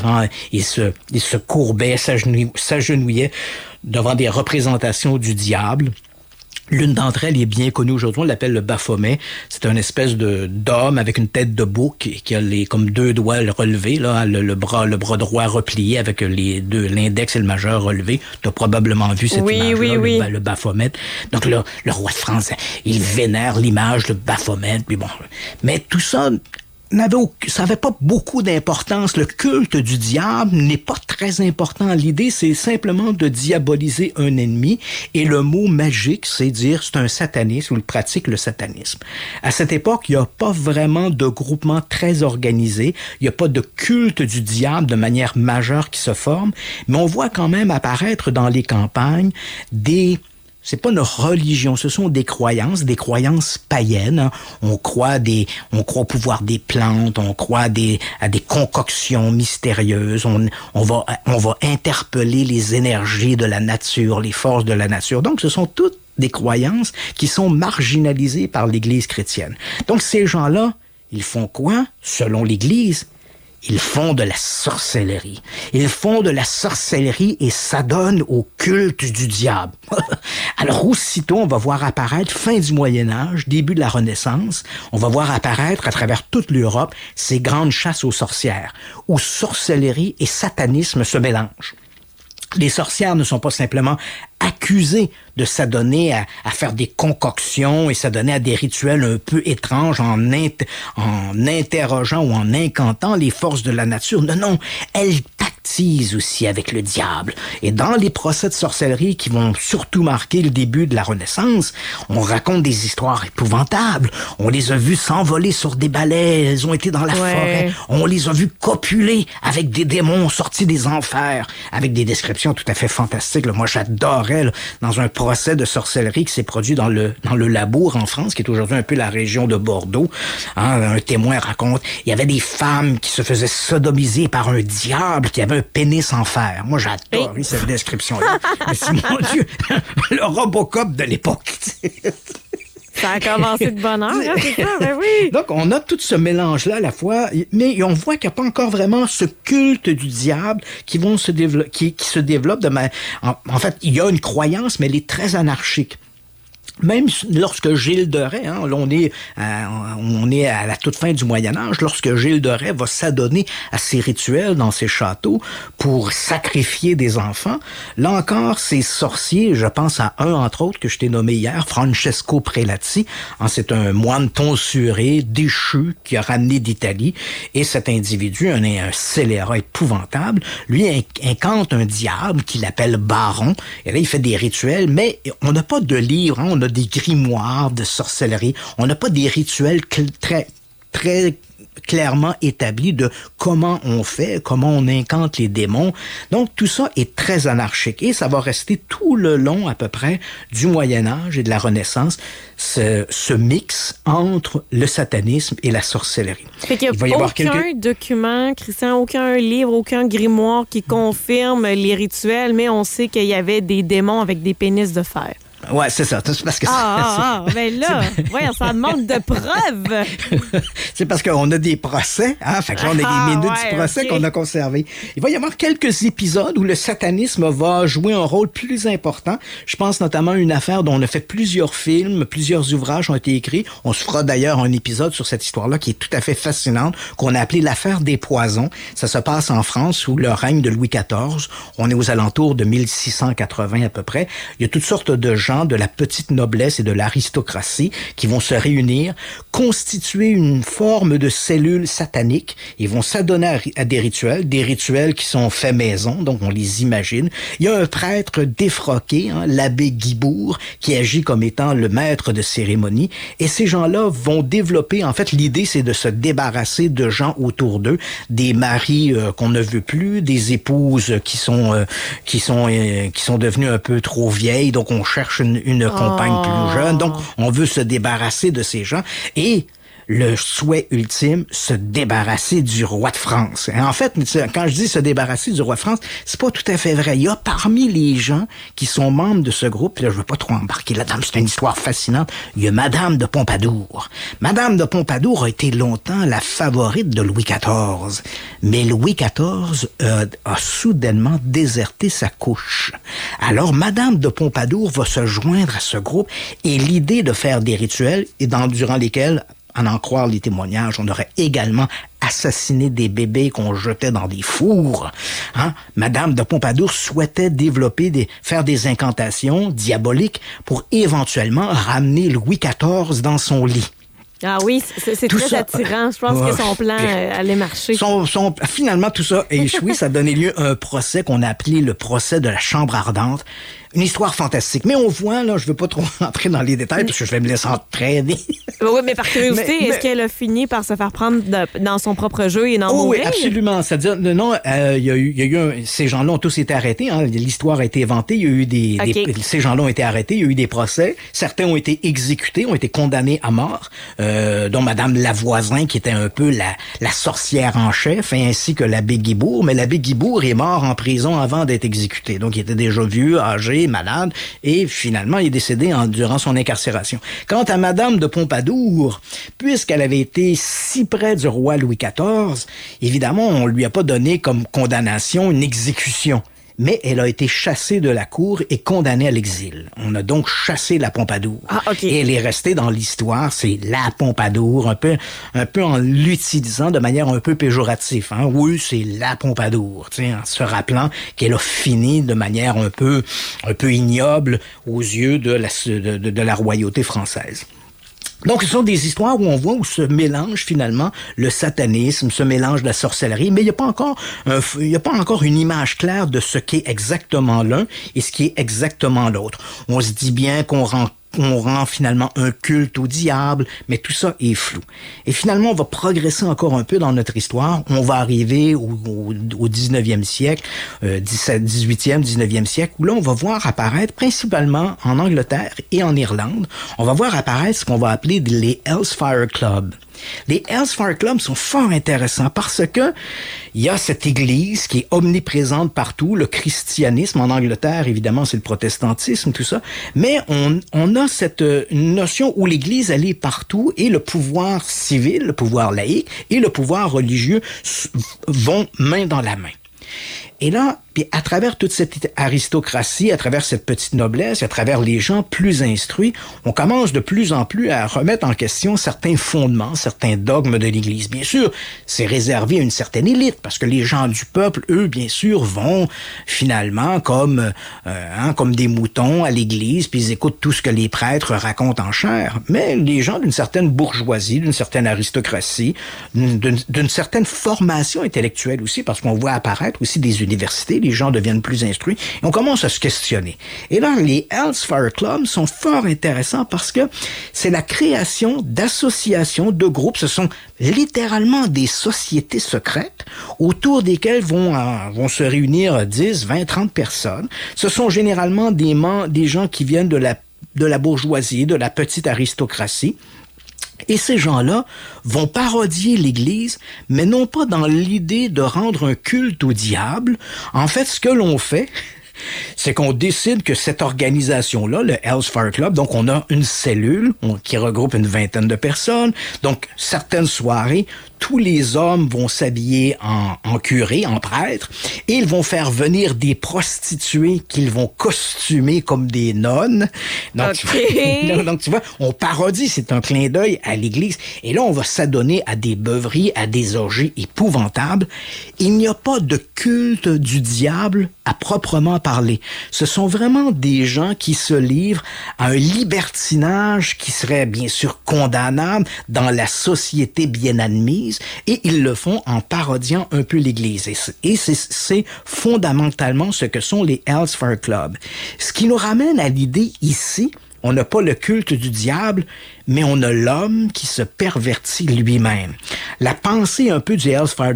E: se courbaient, s'agenouillaient devant des représentations du diable. L'une d'entre elles est bien connue aujourd'hui, on l'appelle le Baphomet. C'est une espèce d'homme avec une tête de bouc qui a comme deux doigts relevés, là, le bras droit replié avec l'index et le majeur relevés. Tu as probablement vu cette image-là, le Baphomet. Donc là, le roi de France, il vénère l'image de Baphomet. Puis bon. Mais tout ça, ça n'avait pas beaucoup d'importance. Le culte du diable n'est pas très important. L'idée, c'est simplement de diaboliser un ennemi. Et le mot magique, c'est dire c'est un sataniste ou il pratique le satanisme. À cette époque, il n'y a pas vraiment de groupement très organisé. Il n'y a pas de culte du diable de manière majeure qui se forme. Mais on voit quand même apparaître dans les campagnes c'est pas une religion, ce sont des croyances païennes. Hein. On croit au pouvoir des plantes, on croit à des concoctions mystérieuses. On va interpeller les énergies de la nature, les forces de la nature. Donc, ce sont toutes des croyances qui sont marginalisées par l'Église chrétienne. Donc, ces gens-là, ils font quoi? Selon l'Église, ils font de la sorcellerie. Ils font de la sorcellerie et s'adonnent au culte du diable. Alors, aussitôt, on va voir apparaître, fin du Moyen-Âge, début de la Renaissance, on va voir apparaître à travers toute l'Europe ces grandes chasses aux sorcières, où sorcellerie et satanisme se mélangent. Les sorcières ne sont pas simplement accusées de s'adonner à faire des concoctions et s'adonner à des rituels un peu étranges en interrogeant ou en incantant les forces de la nature. Non, elles pactisent aussi avec le diable. Et dans les procès de sorcellerie qui vont surtout marquer le début de la Renaissance, on raconte des histoires épouvantables. On les a vues s'envoler sur des balais, elles ont été dans la forêt. On les a vues copuler avec des démons sortis des enfers, avec des descriptions tout à fait fantastiques. Là, moi, j'adorais dans un procès de sorcellerie qui s'est produit dans le Labour en France, qui est aujourd'hui un peu la région de Bordeaux. Hein, un témoin raconte, il y avait des femmes qui se faisaient sodomiser par un diable qui avait un pénis en fer. Moi, j'adore cette description-là. Mais c'est, mon Dieu, le Robocop de l'époque.
D: Ça a commencé de bonne heure, hein, c'est ça, ben oui.
E: Donc, on a tout ce mélange-là à la fois, mais on voit qu'il n'y a pas encore vraiment ce culte du diable qui se développe en fait, il y a une croyance, mais elle est très anarchique. Même lorsque Gilles de Rais, hein, on est à la toute fin du Moyen-Âge, lorsque Gilles de Rais va s'adonner à ces rituels dans ses châteaux pour sacrifier des enfants, là encore, ces sorciers, je pense à un entre autres que je t'ai nommé hier, Francesco Prelati, hein, c'est un moine tonsuré, déchu, qui a ramené d'Italie, et cet individu, un scélérat épouvantable, lui incante un diable qu'il appelle Baron, et là il fait des rituels, mais on n'a pas de livre, hein, on a des grimoires de sorcellerie. On n'a pas des rituels très, très clairement établis de comment on fait, comment on incante les démons. Donc, tout ça est très anarchique et ça va rester tout le long, à peu près, du Moyen-Âge et de la Renaissance, ce mix entre le satanisme et la sorcellerie.
D: Fait qu'il n'y a aucun document, Christian, aucun livre, aucun grimoire qui confirme les rituels, mais on sait qu'il y avait des démons avec des pénis de fer.
E: Ouais, c'est ça. C'est parce que
D: ben là, voyons, ça manque de preuves.
E: C'est parce qu'on a des procès, hein. Fait que là, on a des minutes du procès qu'on a conservées. Il va y avoir quelques épisodes où le satanisme va jouer un rôle plus important. Je pense notamment à une affaire dont on a fait plusieurs films, plusieurs ouvrages ont été écrits. On se fera d'ailleurs un épisode sur cette histoire-là qui est tout à fait fascinante, qu'on a appelé l'affaire des poisons. Ça se passe en France sous le règne de Louis XIV. On est aux alentours de 1680 à peu près. Il y a toutes sortes de gens de la petite noblesse et de l'aristocratie qui vont se réunir, constituer une forme de cellule satanique. Ils vont s'adonner à des rituels qui sont faits maison, donc on les imagine. Il y a un prêtre défroqué, hein, l'abbé Guibourg, qui agit comme étant le maître de cérémonie. Et ces gens-là vont développer, en fait, l'idée, c'est de se débarrasser de gens autour d'eux, des maris qu'on ne veut plus, des épouses qui sont devenues un peu trop vieilles, donc on cherche une compagne plus jeune. Donc, on veut se débarrasser de ces gens. Et le souhait ultime, se débarrasser du roi de France. Et en fait, quand je dis se débarrasser du roi de France, c'est pas tout à fait vrai. Il y a parmi les gens qui sont membres de ce groupe, là, je veux pas trop embarquer là-dedans, c'est une histoire fascinante, il y a Madame de Pompadour. Madame de Pompadour a été longtemps la favorite de Louis XIV. Mais Louis XIV a soudainement déserté sa couche. Alors, Madame de Pompadour va se joindre à ce groupe et l'idée de faire des rituels, et durant lesquels, à en croire les témoignages, on aurait également assassiné des bébés qu'on jetait dans des fours. Hein? Madame de Pompadour souhaitait faire des incantations diaboliques pour éventuellement ramener Louis XIV dans son lit.
D: Ah oui, c'est
E: Tout
D: très
E: ça,
D: attirant. Je pense que son plan allait marcher.
E: Finalement, tout ça a échoué. Ça a donné lieu à un procès qu'on a appelé le procès de la Chambre ardente. Une histoire fantastique. Mais on voit, là, je veux pas trop rentrer dans les détails parce que je vais me laisser entraîner.
D: Oui, mais par curiosité, est-ce qu'elle a fini par se faire prendre dans son propre jeu et d'en mourir?
E: Oui, absolument. C'est-à-dire, non, il y a eu ces gens-là ont tous été arrêtés. Hein. L'histoire a été inventée. Il y a eu ces gens-là ont été arrêtés. Il y a eu des procès. Certains ont été exécutés, ont été condamnés à mort, dont Madame Lavoisin, qui était un peu la sorcière en chef, ainsi que l'abbé Guibourg. Mais l'abbé Guibourg est mort en prison avant d'être exécuté. Donc, il était déjà vieux, âgé, malade, et finalement, il est décédé durant son incarcération. Quant à Madame de Pompadour, puisqu'elle avait été si près du roi Louis XIV, évidemment, on lui a pas donné comme condamnation une exécution. Mais elle a été chassée de la cour et condamnée à l'exil. On a donc chassé la Pompadour.
D: Ah, okay.
E: Et elle est restée dans l'histoire, c'est la Pompadour, un peu en l'utilisant de manière un peu péjorative. Hein? Oui, c'est la Pompadour, en se rappelant qu'elle a fini de manière un peu ignoble aux yeux de la royauté française. Donc, ce sont des histoires où on voit où se mélange finalement le satanisme, se mélange la sorcellerie, mais il n'y a pas encore une image claire de ce qu'est exactement l'un et ce qui est exactement l'autre. On se dit bien qu'on rend finalement un culte au diable, mais tout ça est flou. Et finalement, on va progresser encore un peu dans notre histoire. On va arriver au 19e siècle, 18e, 19e siècle, où là, on va voir apparaître, principalement en Angleterre et en Irlande, on va voir apparaître ce qu'on va appeler les Hellfire Club. Les Hellfire Club sont fort intéressants parce que il y a cette église qui est omniprésente partout, le christianisme en Angleterre, évidemment, c'est le protestantisme, tout ça, mais on a cette notion où l'église, elle est partout et le pouvoir civil, le pouvoir laïque et le pouvoir religieux vont main dans la main. Et là, puis à travers toute cette aristocratie, à travers cette petite noblesse, à travers les gens plus instruits, on commence de plus en plus à remettre en question certains fondements, certains dogmes de l'Église. Bien sûr, c'est réservé à une certaine élite, parce que les gens du peuple, eux, bien sûr, vont finalement comme des moutons à l'Église, puis ils écoutent tout ce que les prêtres racontent en chair. Mais les gens d'une certaine bourgeoisie, d'une certaine aristocratie, d'une certaine formation intellectuelle aussi, parce qu'on voit apparaître aussi des universités, les gens deviennent plus instruits, et on commence à se questionner. Et là, les Hellfire Club sont fort intéressants parce que c'est la création d'associations, de groupes. Ce sont littéralement des sociétés secrètes autour desquelles vont se réunir 10, 20, 30 personnes. Ce sont généralement des gens qui viennent de la bourgeoisie, de la petite aristocratie. Et ces gens-là vont parodier l'Église, mais non pas dans l'idée de rendre un culte au diable. En fait, ce que l'on fait, c'est qu'on décide que cette organisation-là, le Hellfire Club, donc on a une cellule qui regroupe une vingtaine de personnes. Donc, certaines soirées, tous les hommes vont s'habiller en curé, en prêtre, et ils vont faire venir des prostituées qu'ils vont costumer comme des nonnes. Donc, donc tu vois, on parodie, c'est un clin d'œil à l'Église. Et là, on va s'adonner à des beuveries, à des orgies épouvantables. Il n'y a pas de culte du diable à proprement parler. Ce sont vraiment des gens qui se livrent à un libertinage qui serait bien sûr condamnable dans la société bien admise, et ils le font en parodiant un peu l'Église. Et c'est fondamentalement ce que sont les Hellfire Club. Ce qui nous ramène à l'idée ici, on n'a pas le culte du diable, mais on a l'homme qui se pervertit lui-même. La pensée un peu des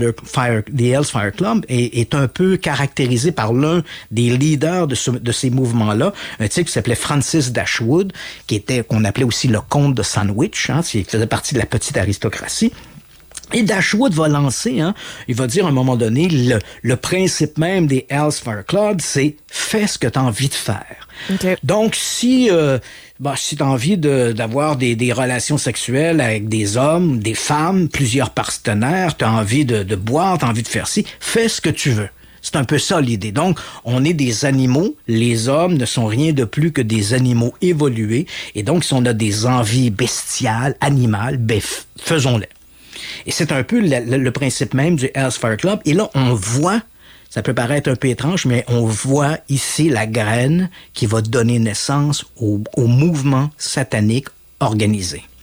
E: Hellfire Club est un peu caractérisée par l'un des leaders de ces mouvements-là, un type qui s'appelait Francis Dashwood, qu'on appelait aussi le comte de Sandwich, qui faisait partie de la petite aristocratie. Et Dashwood va lancer, il va dire à un moment donné, le principe même des Hellfire Club, c'est « fais ce que tu as envie de faire okay. ». Donc, si tu as envie d'avoir des relations sexuelles avec des hommes, des femmes, plusieurs partenaires, tu as envie de boire, tu as envie de faire ci, fais ce que tu veux. C'est un peu ça l'idée. Donc, on est des animaux. Les hommes ne sont rien de plus que des animaux évolués. Et donc, si on a des envies bestiales, animales, faisons-les. Et c'est un peu le principe même du Hellfire Club. Et là, on voit, ça peut paraître un peu étrange, mais on voit ici la graine qui va donner naissance au mouvement satanique organisé.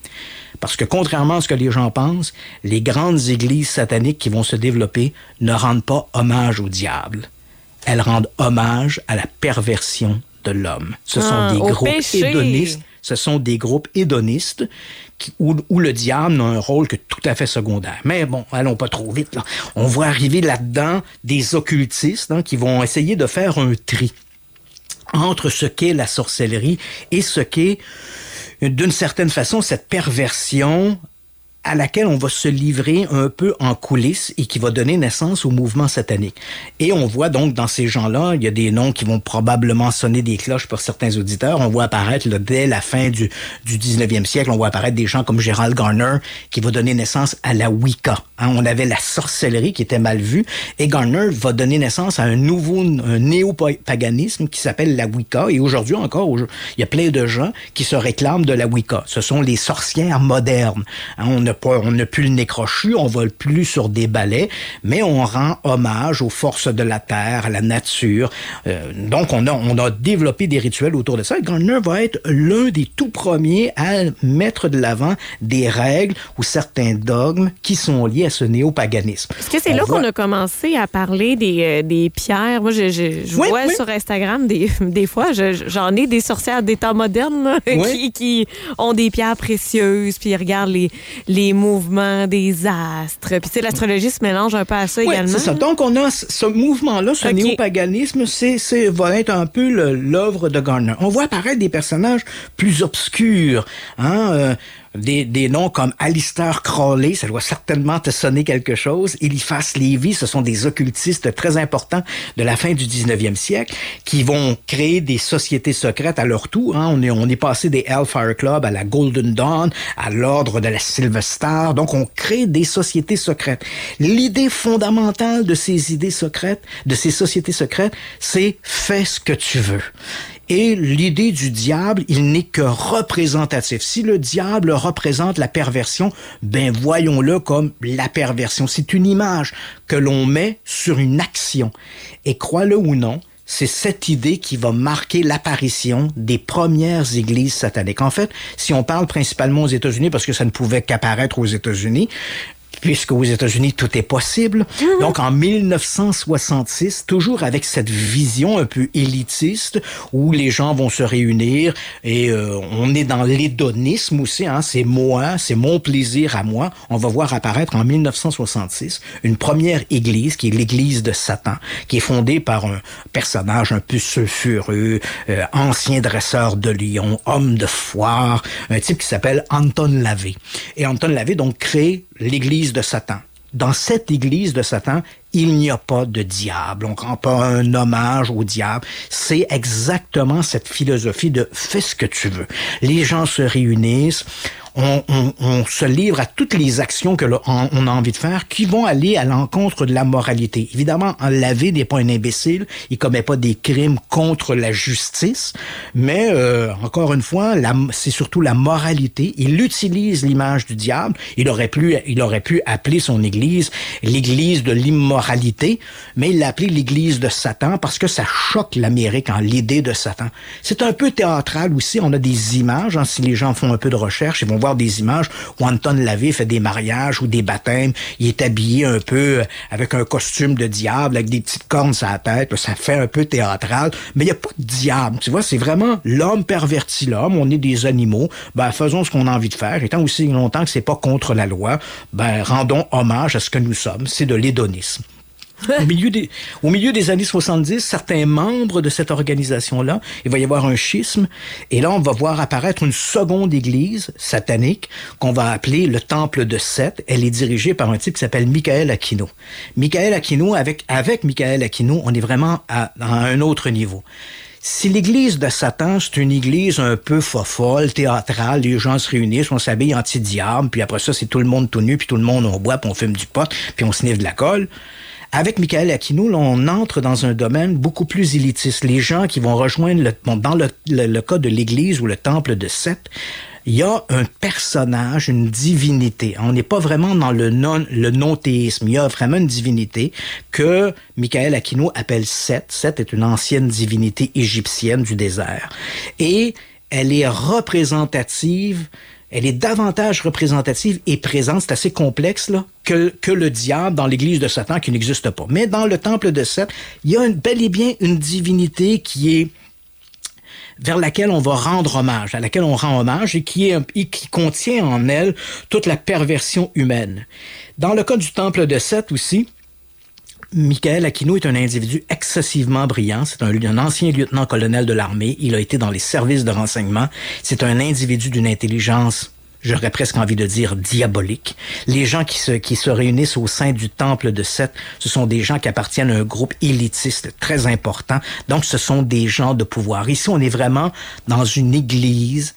E: Parce que contrairement à ce que les gens pensent, les grandes églises sataniques qui vont se développer ne rendent pas hommage au diable. Elles rendent hommage à la perversion de l'homme. Ce sont des groupes hédonistes. Ce sont des groupes hédonistes où le diable n'a un rôle que tout à fait secondaire. Mais bon, allons pas trop vite, là. On voit arriver là-dedans des occultistes qui vont essayer de faire un tri entre ce qu'est la sorcellerie et ce qu'est, d'une certaine façon, cette perversion à laquelle on va se livrer un peu en coulisses et qui va donner naissance au mouvement satanique. Et on voit donc dans ces gens-là, il y a des noms qui vont probablement sonner des cloches pour certains auditeurs. On voit apparaître, là, dès la fin du 19e siècle, on voit apparaître des gens comme Gerald Garner qui va donner naissance à la Wicca. On avait la sorcellerie qui était mal vue et Garner va donner naissance à un néo-paganisme qui s'appelle la Wicca. Et aujourd'hui encore, il y a plein de gens qui se réclament de la Wicca. Ce sont les sorcières modernes. On n'a plus le nez crochu, on vole plus sur des balais, mais on rend hommage aux forces de la terre, à la nature. Donc, on a développé des rituels autour de ça. Et Garner va être l'un des tout premiers à mettre de l'avant des règles ou certains dogmes qui sont liés à ce néopaganisme.
D: Est-ce que c'est là qu'on a commencé à parler des pierres? Moi, je vois sur Instagram des fois, j'en ai des sorcières des temps modernes là, qui ont des pierres précieuses, puis ils regardent les mouvements des astres. Puis, tu sais, l'astrologie se mélange un peu à ça également.
E: C'est ça. Donc, on a ce mouvement-là, ce néopaganisme, va être un peu l'œuvre de Garner. On voit apparaître des personnages plus obscurs, des noms comme Alistair Crowley, ça doit certainement te sonner quelque chose. Eliphas Lévy, ce sont des occultistes très importants de la fin du 19e siècle qui vont créer des sociétés secrètes à leur tour. On est passé des Hellfire Club à la Golden Dawn, à l'ordre de la Silver Star. Donc, on crée des sociétés secrètes. L'idée fondamentale de ces idées secrètes, de ces sociétés secrètes, c'est « fais ce que tu veux ». Et l'idée du diable, il n'est que représentatif. Si le diable représente la perversion, ben voyons-le comme la perversion. C'est une image que l'on met sur une action. Et crois-le ou non, c'est cette idée qui va marquer l'apparition des premières églises sataniques. En fait, si on parle principalement aux États-Unis, parce que ça ne pouvait qu'apparaître aux États-Unis, puisque aux États-Unis, tout est possible. Donc, en 1966, toujours avec cette vision un peu élitiste, où les gens vont se réunir, et on est dans l'hédonisme aussi, c'est moi, c'est mon plaisir à moi. On va voir apparaître en 1966 une première église, qui est l'église de Satan, qui est fondée par un personnage un peu sulfureux, ancien dresseur de lions, homme de foire, un type qui s'appelle Anton LaVey. Et Anton LaVey, donc, crée l'église de Satan. Dans cette église de Satan, il n'y a pas de diable. On ne rend pas un hommage au diable. C'est exactement cette philosophie de « fais ce que tu veux ». Les gens se réunissent, on se livre à toutes les actions que on a envie de faire qui vont aller à l'encontre de la moralité. Évidemment, LaVey n'est pas un imbécile, il commet pas des crimes contre la justice, mais encore une fois, c'est surtout la moralité. Il utilise l'image du diable. Il aurait pu appeler son église l'église de l'immoralité, mais il l'a appelé l'église de Satan parce que ça choque l'Amérique l'idée de Satan. C'est un peu théâtral aussi. On a des images. Si les gens font un peu de recherche, ils vont voir des images où Anton LaVey fait des mariages ou des baptêmes. Il est habillé un peu avec un costume de diable, avec des petites cornes sur la tête. Ça fait un peu théâtral, mais il n'y a pas de diable. Tu vois, c'est vraiment l'homme pervertit l'homme. On est des animaux. Faisons ce qu'on a envie de faire. Et tant aussi longtemps que c'est pas contre la loi, rendons hommage à ce que nous sommes. C'est de l'hédonisme. Au milieu des années 70, certains membres de cette organisation-là, il va y avoir un schisme, et là, on va voir apparaître une seconde église satanique qu'on va appeler le Temple de Seth. Elle est dirigée par un type qui s'appelle Michael Aquino. Michael Aquino, avec Michael Aquino, on est vraiment à un autre niveau. Si l'église de Satan, c'est une église un peu fofolle, théâtrale, les gens se réunissent, on s'habille anti-diable, puis après ça, c'est tout le monde tout nu, puis tout le monde on boit, puis on fume du pot, puis on sniffe de la colle. Avec Michael Aquino, là, on entre dans un domaine beaucoup plus élitiste. Les gens qui vont rejoindre, dans le cas de l'église ou le temple de Seth, il y a un personnage, une divinité. On n'est pas vraiment dans le non-théisme. Il y a vraiment une divinité que Michael Aquino appelle Seth. Seth est une ancienne divinité égyptienne du désert. Et elle est représentative elle est davantage représentative et présente, c'est assez complexe, là, que le diable dans l'église de Satan qui n'existe pas. Mais dans le temple de Seth, il y a bel et bien une divinité qui est vers laquelle on va rendre hommage, à laquelle on rend hommage et qui contient en elle toute la perversion humaine. Dans le cas du temple de Seth aussi, Michael Aquino est un individu excessivement brillant. C'est un ancien lieutenant-colonel de l'armée. Il a été dans les services de renseignement. C'est un individu d'une intelligence, j'aurais presque envie de dire, diabolique. Les gens qui se réunissent au sein du temple de Seth, ce sont des gens qui appartiennent à un groupe élitiste très important. Donc, ce sont des gens de pouvoir. Ici, on est vraiment dans une église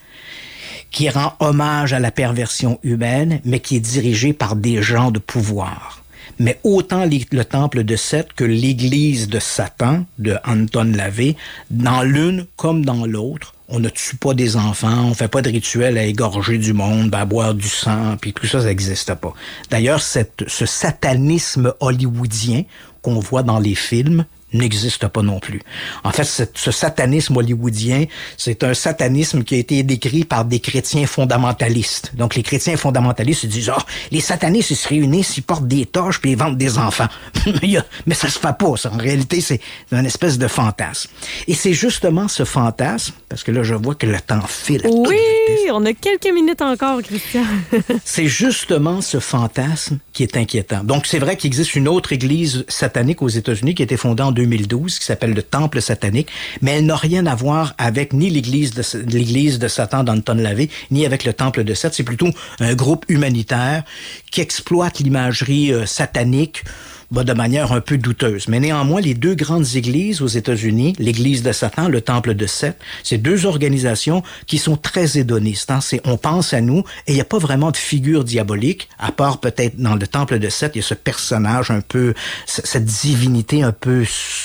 E: qui rend hommage à la perversion humaine, mais qui est dirigée par des gens de pouvoir. Mais autant le temple de Seth que l'église de Satan, de Anton LaVey, dans l'une comme dans l'autre, on ne tue pas des enfants, on fait pas de rituel à égorger du monde, à boire du sang, puis tout ça, ça n'existe pas. D'ailleurs, ce satanisme hollywoodien qu'on voit dans les films n'existe pas non plus. En fait, ce satanisme hollywoodien, c'est un satanisme qui a été décrit par des chrétiens fondamentalistes. Donc, les chrétiens fondamentalistes, ils disent, les satanistes, ils se réunissent, ils portent des torches puis ils vendent des enfants. Mais ça se fait pas, ça. En réalité, c'est une espèce de fantasme. Et c'est justement ce fantasme, parce que là, je vois que le temps file à toute vitesse.
D: On a quelques minutes encore, Christian.
E: C'est justement ce fantasme qui est inquiétant. Donc, c'est vrai qu'il existe une autre église satanique aux États-Unis qui a été fondée en 2012, qui s'appelle le Temple satanique, mais elle n'a rien à voir avec ni l'église de Satan d'Anton LaVey, ni avec le Temple de Seth. C'est plutôt un groupe humanitaire qui exploite l'imagerie satanique de manière un peu douteuse. Mais néanmoins, les deux grandes églises aux États-Unis, l'église de Satan, le temple de Seth, c'est deux organisations qui sont très hédonistes. On pense à nous et il n'y a pas vraiment de figure diabolique, à part peut-être dans le temple de Seth, il y a ce personnage un peu, cette divinité un peu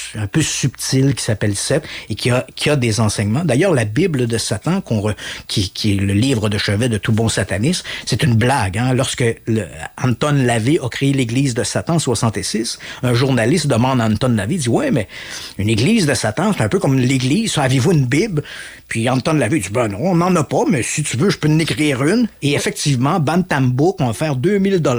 E: subtile qui s'appelle Seth et qui a des enseignements. D'ailleurs, la Bible de Satan, qui est le livre de chevet de tout bon sataniste, c'est une blague. Lorsque Anton LaVey a créé l'église de Satan en 1966, un journaliste demande à Anton LaVey, il dit « Ouais, mais une église de Satan, c'est un peu comme l'église, avez-vous une Bible? » Puis Anton LaVey dit « Ben non, on n'en a pas, mais si tu veux, je peux en écrire une. » Et effectivement, Bantam Book on va faire $2000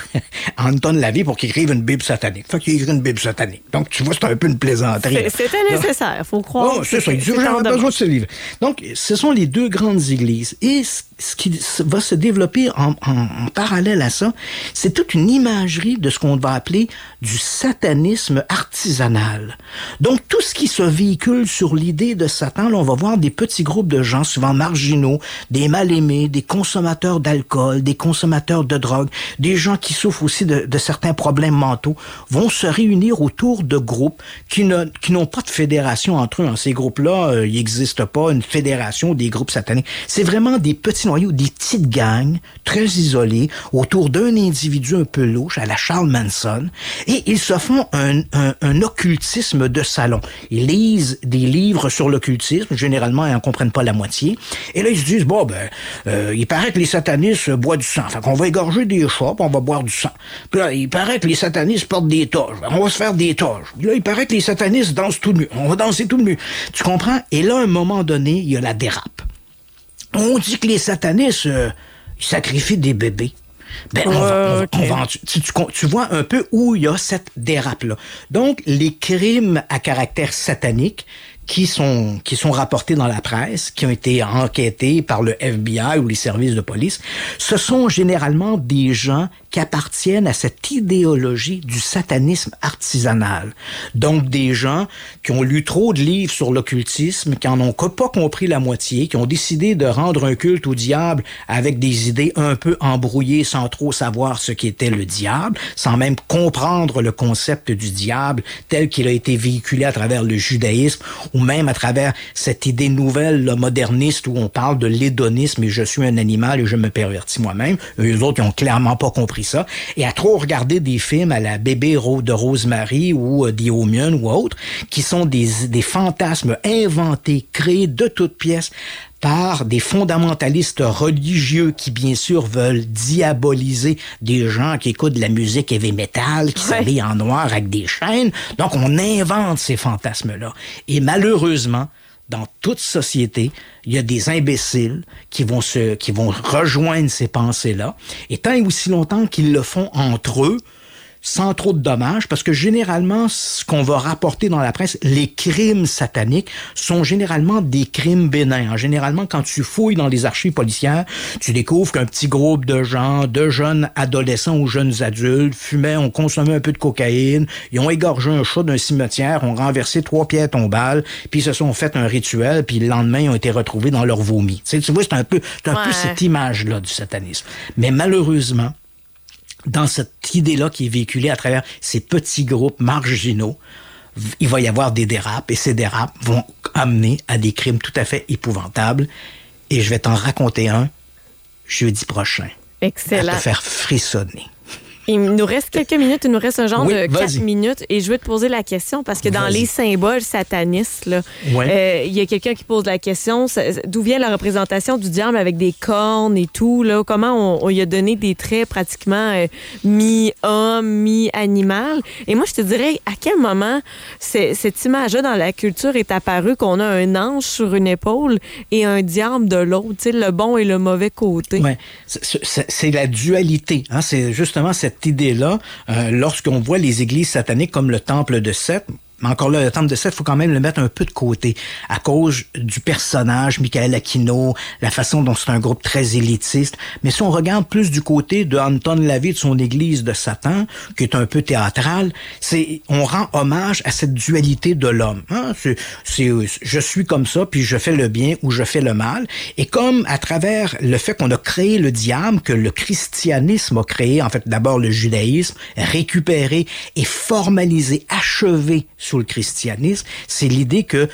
E: à Anton LaVey pour qu'il écrive une Bible satanique. Fait qu'il écrit une Bible satanique. Donc, tu vois, c'est un peu une plaisanterie.
D: C'était nécessaire, faut croire.
E: Oh, c'est ça, il dit « J'avais besoin de ce livre. » Donc, ce sont les deux grandes églises. Et ce qui va se développer en parallèle à ça, c'est toute une imagerie de ce qu'on va appeler du satanisme artisanal. Donc, tout ce qui se véhicule sur l'idée de Satan, là, on va voir des petits groupes de gens, souvent marginaux, des mal-aimés, des consommateurs d'alcool, des consommateurs de drogue, des gens qui souffrent aussi de certains problèmes mentaux, vont se réunir autour de groupes qui n'ont pas de fédération entre eux. Ces groupes-là, il n'existe pas une fédération des groupes sataniques. C'est vraiment des petits noyaux, des petites gangs très isolés autour d'un individu un peu louche, à la Charles Manson, et ils se font un occultisme de salon. Ils lisent des livres sur l'occultisme, généralement ils n'en comprennent pas la moitié, et là ils se disent, il paraît que les satanistes boivent du sang, fait qu'on va égorger des chats, puis on va boire du sang. Puis là, il paraît que les satanistes portent des toges, on va se faire des toges. Puis là, il paraît que les satanistes dansent tout nu, on va danser tout nu. Tu comprends? Et là, à un moment donné, il y a la dérape. On dit que les satanistes, ils sacrifient des bébés. Tu vois un peu où il y a cette dérape-là. Donc, les crimes à caractère satanique qui sont rapportés dans la presse, qui ont été enquêtés par le FBI ou les services de police, ce sont généralement des gens qui appartiennent à cette idéologie du satanisme artisanal. Donc, des gens qui ont lu trop de livres sur l'occultisme, qui en ont pas compris la moitié, qui ont décidé de rendre un culte au diable avec des idées un peu embrouillées sans trop savoir ce qu'était le diable, sans même comprendre le concept du diable tel qu'il a été véhiculé à travers le judaïsme ou même à travers cette idée nouvelle, là, moderniste, où on parle de l'hédonisme et je suis un animal et je me pervertis moi-même. Eux autres, ils ont clairement pas compris ça. Et à trop regarder des films à la Bébé de Rosemary ou The Omen ou autres, qui sont des fantasmes inventés, créés de toutes pièces par des fondamentalistes religieux qui, bien sûr, veulent diaboliser des gens qui écoutent de la musique heavy metal, qui s'habillent en noir avec des chaînes. Donc, on invente ces fantasmes-là. Et malheureusement, dans toute société, il y a des imbéciles qui vont rejoindre ces pensées-là. Et tant et aussi longtemps qu'ils le font entre eux, sans trop de dommages, parce que généralement, ce qu'on va rapporter dans la presse, les crimes sataniques sont généralement des crimes bénins. Généralement, quand tu fouilles dans les archives policières, tu découvres qu'un petit groupe de gens, de jeunes adolescents ou jeunes adultes, fumaient, ont consommé un peu de cocaïne, ils ont égorgé un chat d'un cimetière, ont renversé 3 pierres tombales, puis ils se sont fait un rituel, puis le lendemain, ils ont été retrouvés dans leur vomi. Tu vois, c'est un peu cette image-là du satanisme. Mais malheureusement, dans cette idée-là qui est véhiculée à travers ces petits groupes marginaux, il va y avoir des dérapes, et ces dérapes vont amener à des crimes tout à fait épouvantables. Et je vais t'en raconter un jeudi prochain.
D: Excellent.
E: À te faire frissonner.
D: Il nous reste quelques minutes, il nous reste un genre de 4
E: vas-y.
D: minutes et je veux te poser la question parce que dans les symboles satanistes, il y a quelqu'un qui pose la question, d'où vient la représentation du diable avec des cornes et tout, là? Comment on lui a donné des traits pratiquement mi-homme, mi-animal? Et moi, je te dirais, à quel moment cette image-là dans la culture est apparue qu'on a un ange sur une épaule et un diable de l'autre, tu sais, le bon et le mauvais côté?
E: Ouais. C'est la dualité, hein? C'est justement cette idée-là, lorsqu'on voit les églises sataniques comme le temple de Seth. Mais encore là, le temple de Seth, il faut quand même le mettre un peu de côté à cause du personnage, Michael Aquino, la façon dont c'est un groupe très élitiste. Mais si on regarde plus du côté de Anton LaVey de son église de Satan, qui est un peu théâtrale, on rend hommage à cette dualité de l'homme. Hein? Je suis comme ça, puis je fais le bien ou je fais le mal. Et comme à travers le fait qu'on a créé le diable, que le christianisme a créé, en fait d'abord le judaïsme, récupéré et formalisé, achevé sous le christianisme, c'est l'idée que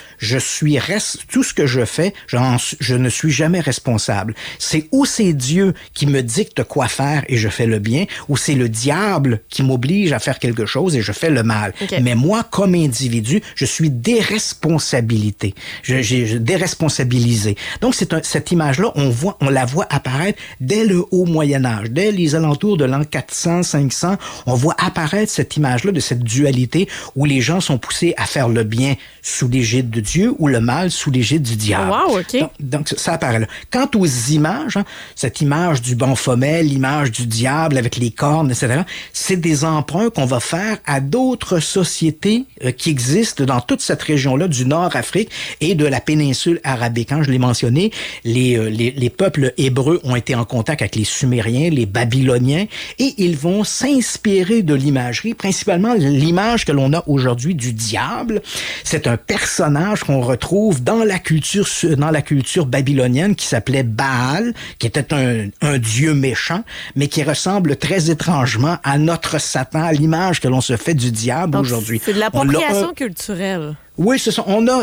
E: tout ce que je fais, je ne suis jamais responsable. C'est ou c'est Dieu qui me dicte quoi faire et je fais le bien, ou c'est le diable qui m'oblige à faire quelque chose et je fais le mal. Okay. Mais moi, comme individu, je suis déresponsabilisé. Donc, cette image-là, on la voit apparaître dès le haut Moyen-Âge, dès les alentours de l'an 400, 500, on voit apparaître cette image-là de cette dualité où les gens sont poussés à faire le bien sous l'égide de Dieu ou le mal sous l'égide du diable.
D: Wow, OK.
E: Donc ça apparaît là. Quant aux images, cette image du Baphomet, l'image du diable avec les cornes, etc., c'est des emprunts qu'on va faire à d'autres sociétés qui existent dans toute cette région-là du Nord-Afrique et de la péninsule arabique. Quand je l'ai mentionné, les peuples hébreux ont été en contact avec les Sumériens, les Babyloniens, et ils vont s'inspirer de l'imagerie, principalement l'image que l'on a aujourd'hui du diable. C'est un personnage qu'on retrouve dans la culture babylonienne qui s'appelait Baal, qui était un dieu méchant, mais qui ressemble très étrangement à notre Satan, à l'image que l'on se fait du diable aujourd'hui.
D: C'est de l'appropriation culturelle.
E: Oui, c'est ça. On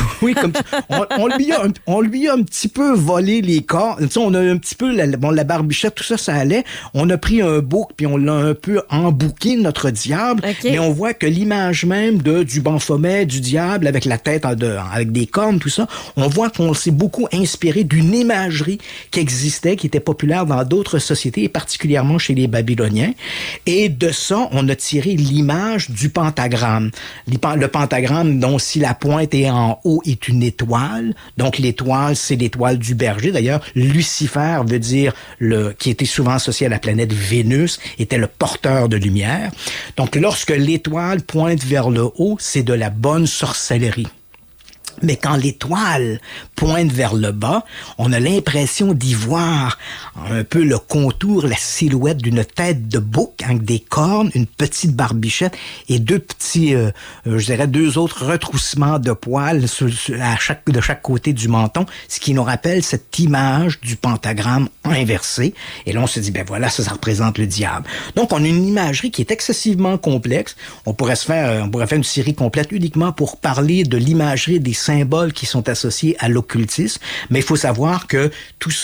E: lui a un petit peu volé les corps. Tu sais, on a un petit peu la barbichette, tout ça, ça allait. On a pris un bouc puis on l'a un peu embouqué, notre diable. Okay. Mais on voit que l'image même du Baphomet, du diable, avec la tête avec des cornes, tout ça, on voit qu'on s'est beaucoup inspiré d'une imagerie qui existait, qui était populaire dans d'autres sociétés, et particulièrement chez les Babyloniens. Et de ça, on a tiré l'image du pentagramme. Le pentagramme dont si la pointe est en haut, est une étoile. Donc, l'étoile, c'est l'étoile du berger. D'ailleurs, Lucifer veut dire qui était souvent associé à la planète Vénus, était le porteur de lumière. Donc, lorsque l'étoile pointe vers le haut, c'est de la bonne sorcellerie. Mais quand l'étoile pointe vers le bas, on a l'impression d'y voir un peu le contour, la silhouette d'une tête de bouc avec des cornes, une petite barbichette et deux autres retroussements de poils de chaque côté du menton, ce qui nous rappelle cette image du pentagramme inversé. Et là, on se dit, voilà, ça représente le diable. Donc, on a une imagerie qui est excessivement complexe. On pourrait faire une série complète uniquement pour parler de l'imagerie des symboles qui sont associés à l'occultisme, mais il faut savoir que tout ça,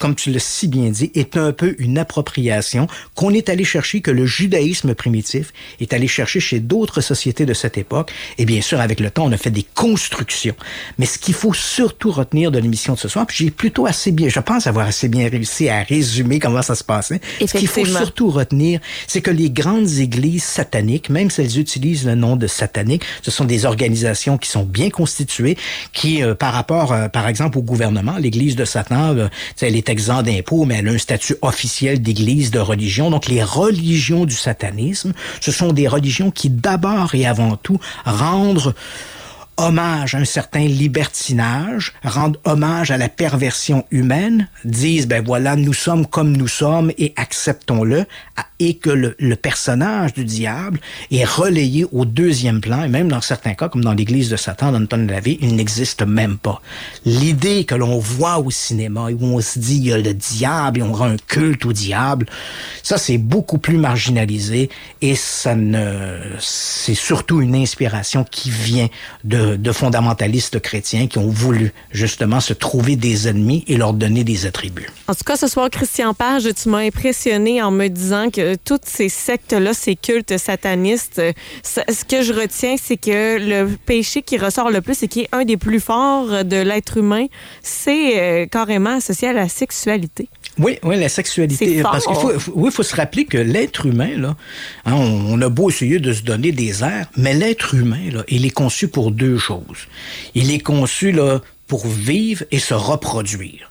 E: comme tu l'as si bien dit, est un peu une appropriation qu'on est allé chercher, que le judaïsme primitif est allé chercher chez d'autres sociétés de cette époque. Et bien sûr, avec le temps, on a fait des constructions. Mais ce qu'il faut surtout retenir de l'émission de ce soir, puis j'ai plutôt assez bien, je pense avoir assez bien réussi à résumer comment ça se passait. Ce qu'il faut surtout retenir, c'est que les grandes églises sataniques, même si elles utilisent le nom de satanique, ce sont des organisations qui sont bien constituées, qui, par rapport, par exemple, au gouvernement, l'église de Satan, elle est exempte d'impôts, mais elle a un statut officiel d'église de religion. Donc, les religions du satanisme, ce sont des religions qui, d'abord et avant tout, rendent hommage à un certain libertinage, rendent hommage à la perversion humaine, disent, ben voilà, nous sommes comme nous sommes et acceptons-le, et que le personnage du diable est relayé au deuxième plan, et même dans certains cas, comme dans l'église de Satan, dans Anton LaVey, il n'existe même pas. L'idée que l'on voit au cinéma, où on se dit, il y a le diable, et on rend un culte au diable, ça, c'est beaucoup plus marginalisé, et c'est surtout une inspiration qui vient de fondamentalistes chrétiens qui ont voulu justement se trouver des ennemis et leur donner des attributs.
D: En tout cas, ce soir, Christian Page, tu m'as impressionné en me disant que toutes ces sectes-là, ces cultes satanistes, ce que je retiens, c'est que le péché qui ressort le plus et qui est un des plus forts de l'être humain, c'est carrément associé à la sexualité.
E: Oui, la sexualité. Parce qu'il faut se rappeler que l'être humain, là, hein, on a beau essayer de se donner des airs, mais l'être humain, là, il est conçu pour deux choses. Il est conçu là pour vivre et se reproduire.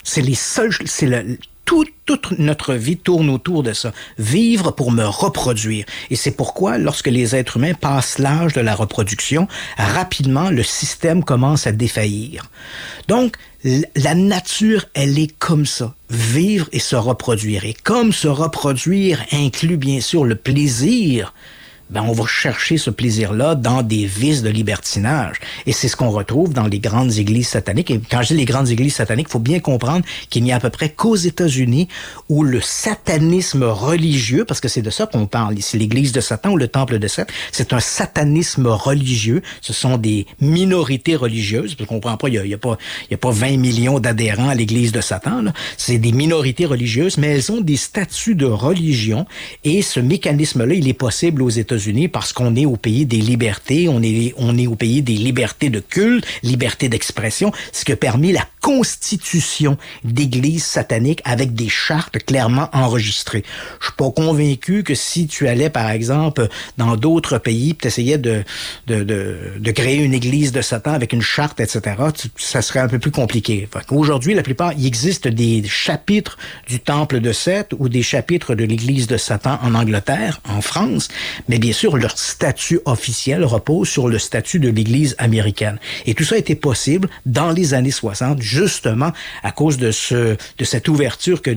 E: Toute notre vie tourne autour de ça. Vivre pour me reproduire. Et c'est pourquoi, lorsque les êtres humains passent l'âge de la reproduction, rapidement, le système commence à défaillir. Donc, la nature, elle est comme ça. Vivre et se reproduire. Et comme se reproduire inclut bien sûr le plaisir, ben on va chercher ce plaisir-là dans des vices de libertinage. Et c'est ce qu'on retrouve dans les grandes églises sataniques. Et quand je dis les grandes églises sataniques, il faut bien comprendre qu'il n'y a à peu près qu'aux États-Unis où le satanisme religieux, parce que c'est de ça qu'on parle ici, l'église de Satan ou le temple de Seth, c'est un satanisme religieux. Ce sont des minorités religieuses. On ne comprend pas, il y a pas 20 millions d'adhérents à l'église de Satan, là. C'est des minorités religieuses, mais elles ont des statuts de religion. Et ce mécanisme-là, il est possible aux États-Unis parce qu'on est au pays des libertés, on est au pays des libertés de culte, liberté d'expression, ce qui a permis la constitution d'églises sataniques avec des chartes clairement enregistrées. Je suis pas convaincu que si tu allais, par exemple, dans d'autres pays, tu essayais de créer une église de Satan avec une charte, etc., ça serait un peu plus compliqué. Aujourd'hui, la plupart, il existe des chapitres du temple de Seth ou des chapitres de l'église de Satan en Angleterre, en France, mais bien sûr, leur statut officiel repose sur le statut de l'Église américaine. Et tout ça a été possible dans les années 60, justement à cause de cette ouverture que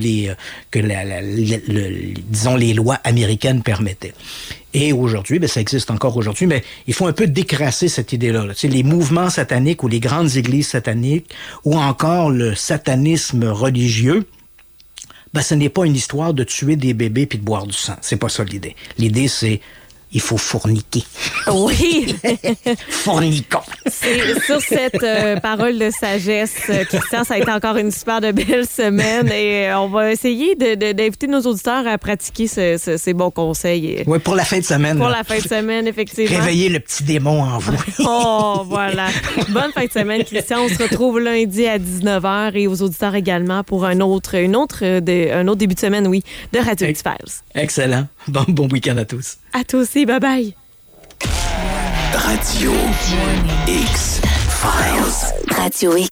E: disons, les lois américaines permettaient. Et aujourd'hui, ça existe encore aujourd'hui, mais il faut un peu décrasser cette idée-là. Tu sais, les mouvements sataniques ou les grandes églises sataniques ou encore le satanisme religieux, ce n'est pas une histoire de tuer des bébés puis de boire du sang. C'est pas ça l'idée. L'idée, c'est il faut fourniquer.
D: Oui.
E: Forniquons.
D: C'est sur cette parole de sagesse, Christian, ça a été encore une super de belle semaine et on va essayer d'inviter nos auditeurs à pratiquer ces bons conseils.
E: Oui, pour la fin de semaine.
D: Pour la fin de semaine, effectivement.
E: Réveillez le petit démon en vous.
D: Oh, voilà. Bonne fin de semaine, Christian. On se retrouve lundi à 19h et aux auditeurs également pour un autre début de semaine, oui, de Radio X-Files.
E: Excellent. Bon week-end à tous.
D: À toi aussi. Bye-bye.
B: Radio X-Files.
C: Radio X.